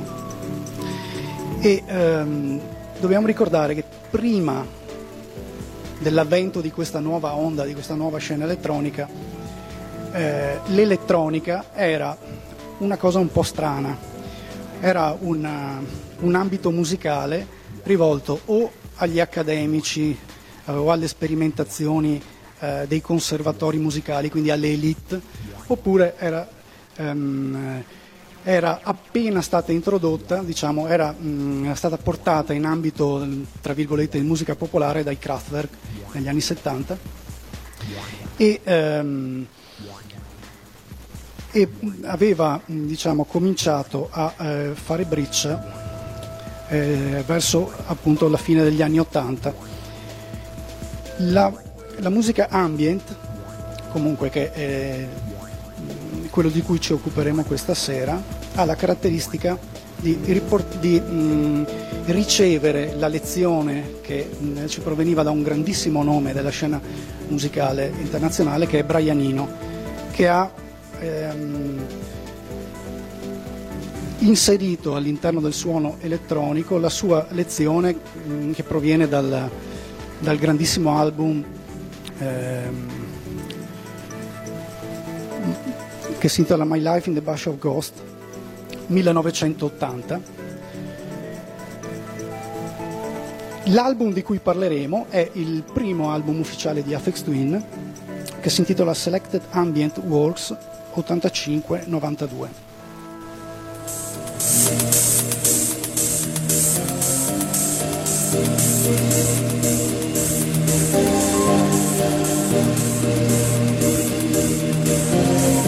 e ehm, dobbiamo ricordare che prima dell'avvento di questa nuova onda, di questa nuova scena elettronica, eh, l'elettronica era una cosa un po' strana, era una, un ambito musicale rivolto o agli accademici eh, o alle sperimentazioni eh, dei conservatori musicali, quindi alle elite, oppure era, ehm, era appena stata introdotta, diciamo, era mh, stata portata in ambito, tra virgolette, di musica popolare dai Kraftwerk negli anni settanta e, ehm, e aveva, diciamo, cominciato a eh, fare breccia eh, verso appunto la fine degli anni ottanta. La, la musica ambient, comunque, che è quello di cui ci occuperemo questa sera, ha la caratteristica di, riport- di mh, ricevere la lezione che mh, ci proveniva da un grandissimo nome della scena musicale internazionale, che è Brian Eno, che ha ehm, inserito all'interno del suono elettronico la sua lezione mh, che proviene dal, dal grandissimo album ehm, che si intitola My Life in the Bush of Ghost, millenovecentottanta. L'album di cui parleremo è il primo album ufficiale di Aphex Twin, che si intitola Selected Ambient Works ottantacinque novantadue. Thank you.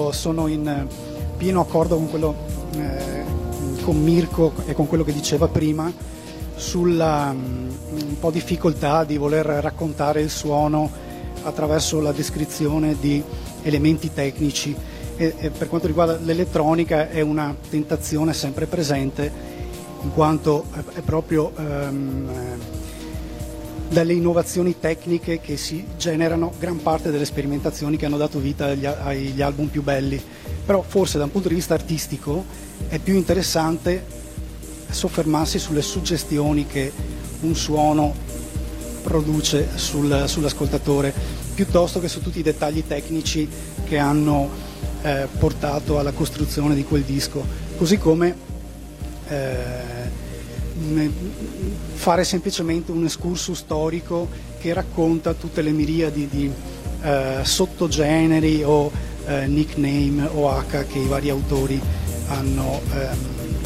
io sono in pieno accordo con quello eh, con Mirko e con quello che diceva prima sulla um, un po' difficoltà di voler raccontare il suono attraverso la descrizione di elementi tecnici, e, e per quanto riguarda l'elettronica è una tentazione sempre presente, in quanto è, è proprio um, dalle innovazioni tecniche che si generano gran parte delle sperimentazioni che hanno dato vita agli, agli album più belli. Però forse da un punto di vista artistico è più interessante soffermarsi sulle suggestioni che un suono produce sul, sull'ascoltatore, piuttosto che su tutti i dettagli tecnici che hanno eh, portato alla costruzione di quel disco. Così come eh, fare semplicemente un excursus storico che racconta tutte le miriadi di eh, sottogeneri o eh, nickname o H che i vari autori hanno, ehm,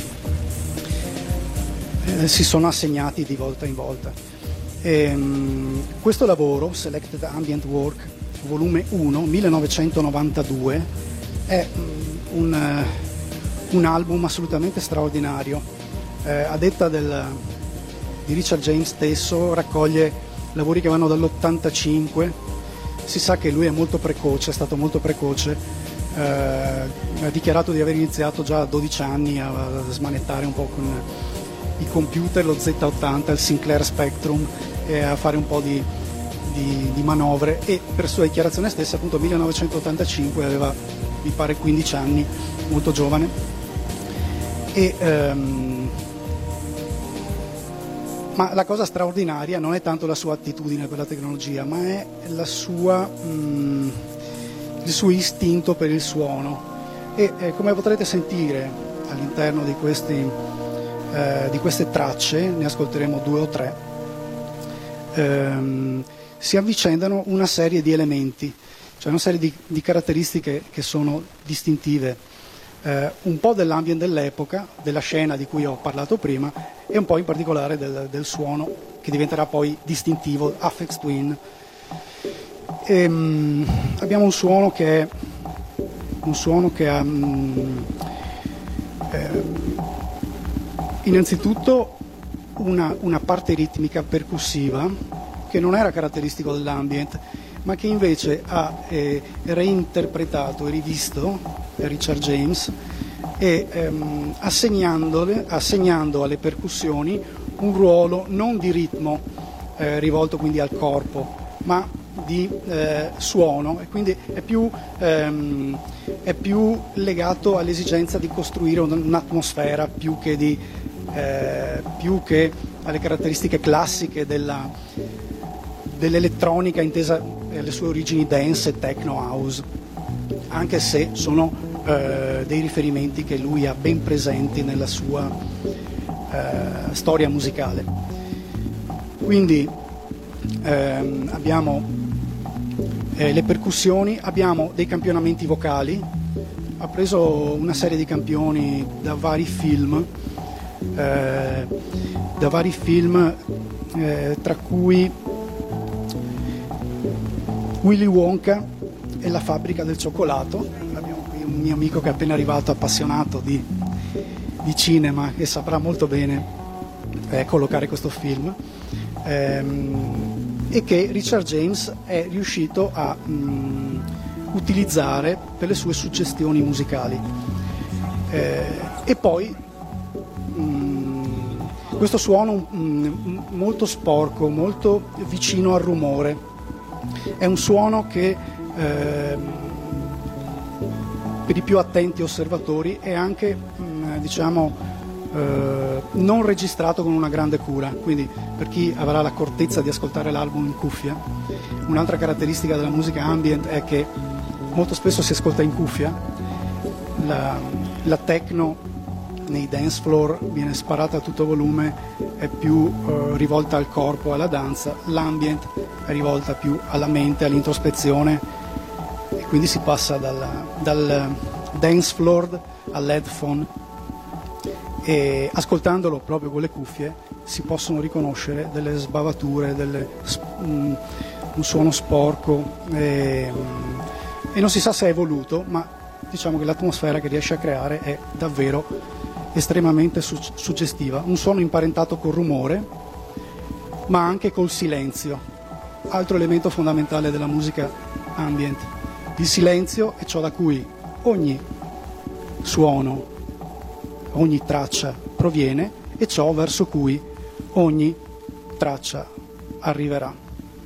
eh, si sono assegnati di volta in volta. E, um, questo lavoro, Selected Ambient Work, volume uno, millenovecentonovantadue, è um, un, uh, un album assolutamente straordinario. Eh, a detta del, di Richard James stesso, raccoglie lavori che vanno dall'ottantacinque. Si sa che lui è molto precoce, è stato molto precoce, eh, ha dichiarato di aver iniziato già a dodici anni a, a smanettare un po' con i computer, lo Z ottanta, il Sinclair Spectrum, e a fare un po' di, di, di manovre, e per sua dichiarazione stessa appunto millenovecentottantacinque aveva mi pare quindici anni, molto giovane. E, ehm, ma la cosa straordinaria non è tanto la sua attitudine per la tecnologia, ma è la sua, mh, il suo istinto per il suono. E eh, come potrete sentire all'interno di, questi, eh, di queste tracce, ne ascolteremo due o tre, ehm, si avvicendano una serie di elementi, cioè una serie di, di caratteristiche che sono distintive. Eh, un po' dell'ambient dell'epoca, della scena di cui ho parlato prima, e un po' in particolare del, del suono che diventerà poi distintivo, Aphex Twin. E, um, abbiamo un suono che è un suono che ha um, eh, innanzitutto una, una parte ritmica percussiva che non era caratteristico dell'ambient, ma che invece ha eh, reinterpretato e rivisto Richard James, e ehm, assegnandole, assegnando alle percussioni un ruolo non di ritmo eh, rivolto quindi al corpo, ma di eh, suono, e quindi è più, ehm, è più legato all'esigenza di costruire un'atmosfera più che, di, eh, più che alle caratteristiche classiche della, dell'elettronica intesa alle sue origini dance e techno house, anche se sono eh, dei riferimenti che lui ha ben presenti nella sua eh, storia musicale. Quindi ehm, abbiamo eh, le percussioni, abbiamo dei campionamenti vocali, ha preso una serie di campioni da vari film, eh, da vari film eh, tra cui Willy Wonka e la fabbrica del cioccolato. Abbiamo qui un mio amico che è appena arrivato, appassionato di, di cinema, che saprà molto bene eh, collocare questo film, ehm, e che Richard James è riuscito a mh, utilizzare per le sue suggestioni musicali. Eh, e poi mh, questo suono mh, molto sporco, molto vicino al rumore. È un suono che eh, per i più attenti osservatori è anche mh, diciamo eh, non registrato con una grande cura, quindi per chi avrà l'accortezza di ascoltare l'album in cuffia. Un'altra caratteristica della musica ambient è che molto spesso si ascolta in cuffia, la, la techno nei dance floor viene sparata a tutto volume, è più eh, rivolta al corpo, alla danza, l'ambient è rivolta più alla mente, all'introspezione, e quindi si passa dal, dal dance floor all'headphone, e ascoltandolo proprio con le cuffie si possono riconoscere delle sbavature, delle, um, un suono sporco, e, e non si sa se è voluto, ma diciamo che l'atmosfera che riesce a creare è davvero estremamente su- suggestiva. Un suono imparentato col rumore, ma anche col silenzio, altro elemento fondamentale della musica ambient. Il silenzio è ciò da cui ogni suono, ogni traccia proviene e ciò verso cui ogni traccia arriverà.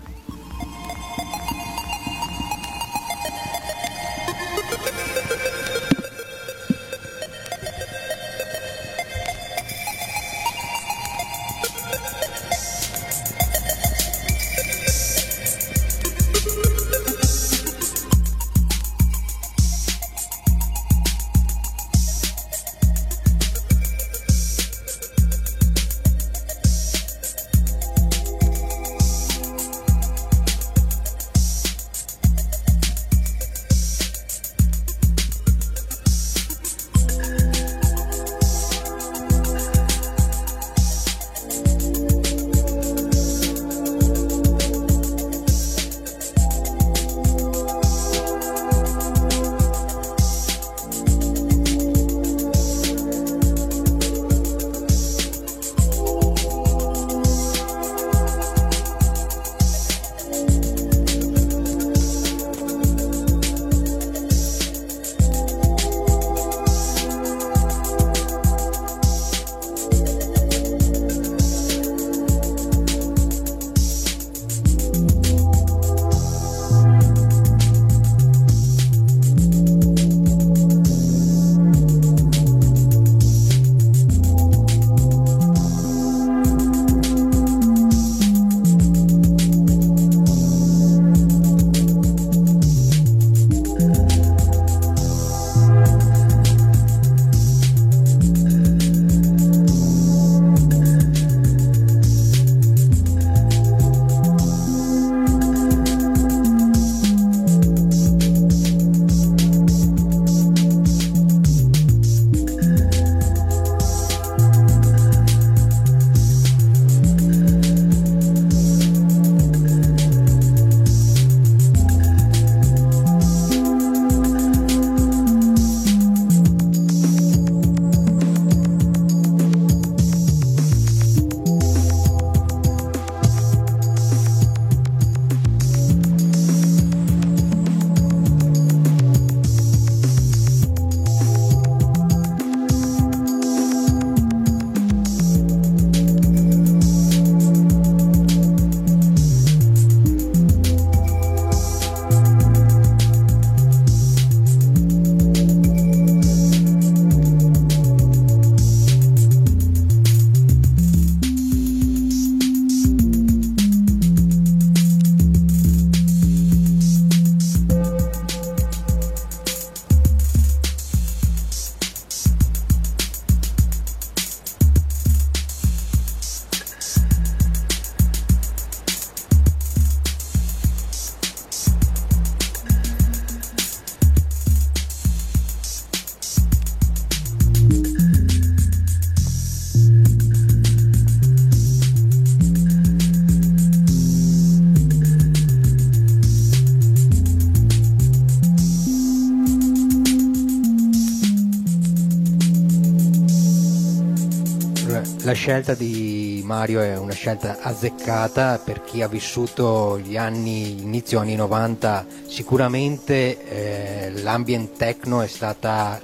La scelta di Mario è una scelta azzeccata per chi ha vissuto gli anni, inizio anni novanta. Sicuramente eh, l'ambient techno è, stata,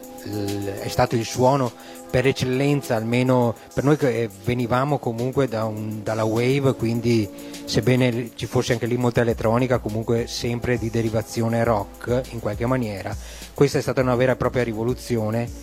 è stato il suono per eccellenza, almeno per noi che venivamo comunque da un, dalla wave, quindi sebbene ci fosse anche lì molta elettronica, comunque sempre di derivazione rock in qualche maniera. Questa è stata una vera e propria rivoluzione.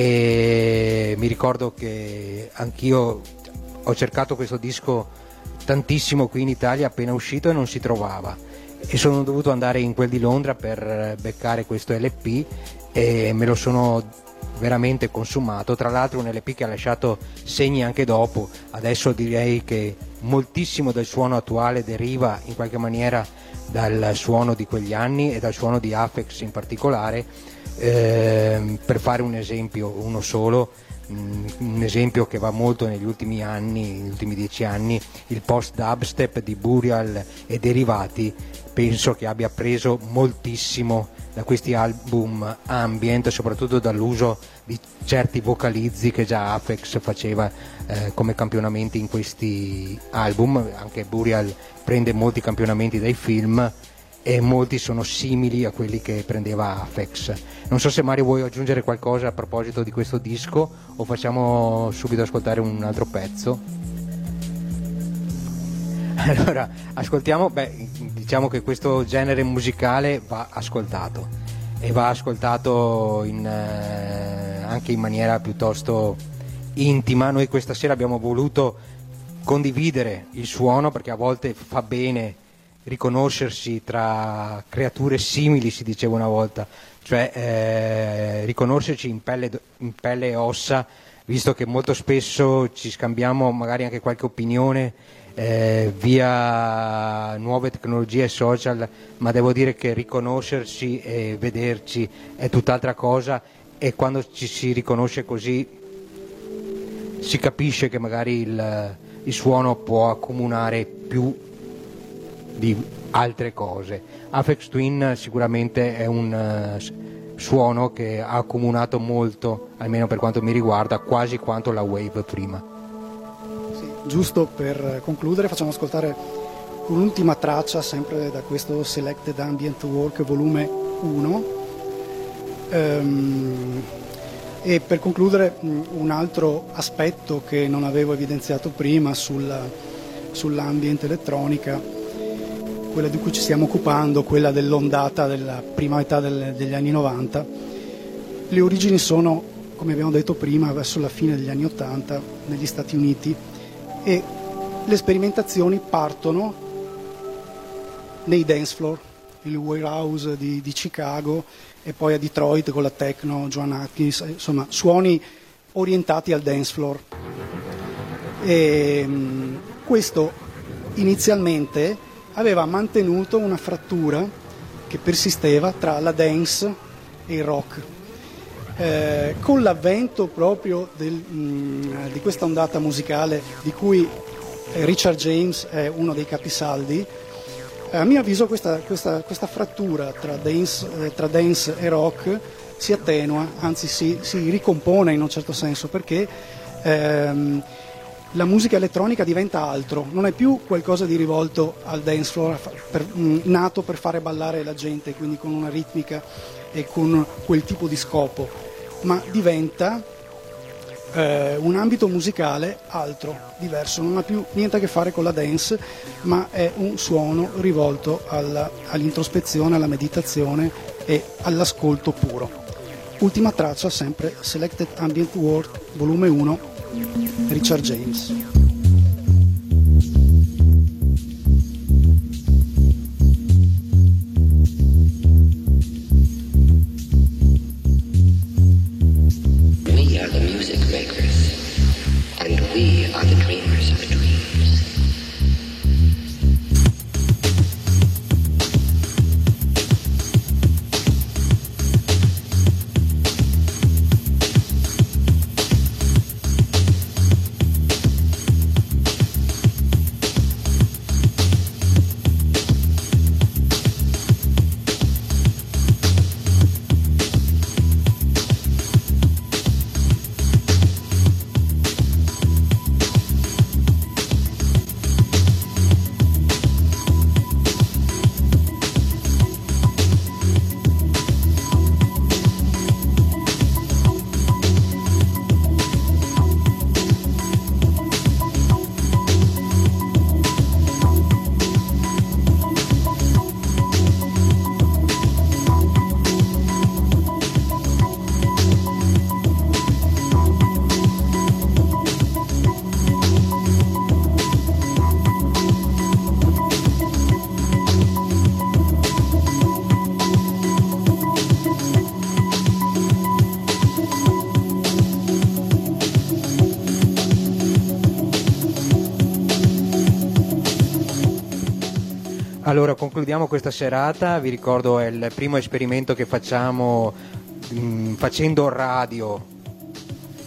E mi ricordo che anch'io ho cercato questo disco tantissimo qui in Italia appena uscito e non si trovava, e sono dovuto andare in quel di Londra per beccare questo L P e me lo sono veramente consumato. Tra l'altro un L P che ha lasciato segni anche dopo. Adesso direi che moltissimo del suono attuale deriva in qualche maniera dal suono di quegli anni e dal suono di Aphex in particolare. Eh, per fare un esempio, uno solo, un esempio che va molto negli ultimi anni, negli ultimi dieci anni, il post dubstep di Burial e derivati, penso che abbia preso moltissimo da questi album ambient, soprattutto dall'uso di certi vocalizzi che già Aphex faceva eh, come campionamenti in questi album. Anche Burial prende molti campionamenti dai film e molti sono simili a quelli che prendeva Aphex. Non so se Mario vuoi aggiungere qualcosa a proposito di questo disco o facciamo subito ascoltare un altro pezzo. Allora, ascoltiamo, beh, diciamo che questo genere musicale va ascoltato e va ascoltato in, eh, anche in maniera piuttosto intima. Noi questa sera abbiamo voluto condividere il suono perché a volte fa bene riconoscersi tra creature simili, si diceva una volta, cioè eh, riconoscerci in pelle, in pelle e ossa, visto che molto spesso ci scambiamo magari anche qualche opinione eh, via nuove tecnologie social, ma devo dire che riconoscersi e vederci è tutt'altra cosa, e quando ci si riconosce così si capisce che magari il, il suono può accomunare più di altre cose. Aphex Twin sicuramente è un uh, suono che ha accomunato molto, almeno per quanto mi riguarda, quasi quanto la Wave prima. Sì, giusto per concludere facciamo ascoltare un'ultima traccia sempre da questo Selected Ambient Work volume uno, um, e per concludere un altro aspetto che non avevo evidenziato prima sulla, sull'ambient elettronica, quella di cui ci stiamo occupando, quella dell'ondata della prima metà del, degli anni novanta. Le origini sono, come abbiamo detto prima, verso la fine degli anni ottanta negli Stati Uniti, e le sperimentazioni partono nei dance floor, il Warehouse di, di Chicago e poi a Detroit con la techno, Joan Atkins, insomma suoni orientati al dance floor. E, questo inizialmente aveva mantenuto una frattura che persisteva tra la dance e il rock. Eh, con l'avvento proprio del, mh, di questa ondata musicale di cui Richard James è uno dei capisaldi, eh, a mio avviso questa, questa, questa frattura tra dance, eh, tra dance e rock si attenua, anzi si, si ricompone in un certo senso, perché ehm, la musica elettronica diventa altro, non è più qualcosa di rivolto al dance floor, per, mh, nato per fare ballare la gente, quindi con una ritmica e con quel tipo di scopo, ma diventa eh, un ambito musicale altro, diverso, non ha più niente a che fare con la dance, ma è un suono rivolto alla, all'introspezione, alla meditazione e all'ascolto puro. Ultima traccia, sempre Selected Ambient Work, volume uno, Richard James. We are the music makers, and we are the dreamers of dreams. Allora concludiamo questa serata, vi ricordo è il primo esperimento che facciamo mh, facendo radio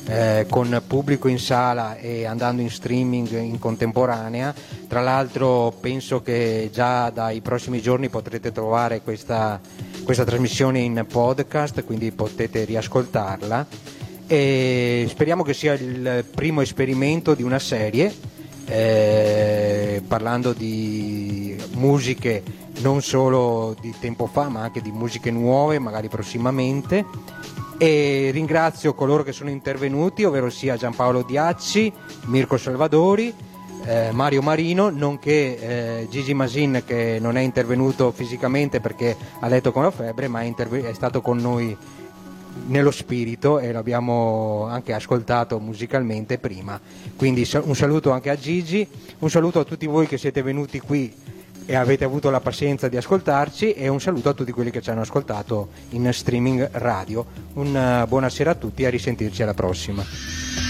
eh, con pubblico in sala e andando in streaming in contemporanea. Tra l'altro penso che già dai prossimi giorni potrete trovare questa, questa trasmissione in podcast, quindi potete riascoltarla, e speriamo che sia il primo esperimento di una serie, eh, parlando di musiche non solo di tempo fa ma anche di musiche nuove, magari prossimamente. E ringrazio coloro che sono intervenuti, ovvero sia Giampaolo Diacci, Mirko Salvadori, eh, Mario Marino, nonché eh, Gigi Masin, che non è intervenuto fisicamente perché ha letto con la febbre, ma è, interve- è stato con noi nello spirito e l'abbiamo anche ascoltato musicalmente prima. Quindi un saluto anche a Gigi, un saluto a tutti voi che siete venuti qui e avete avuto la pazienza di ascoltarci, e un saluto a tutti quelli che ci hanno ascoltato in streaming radio. Una buona sera a tutti e a risentirci alla prossima.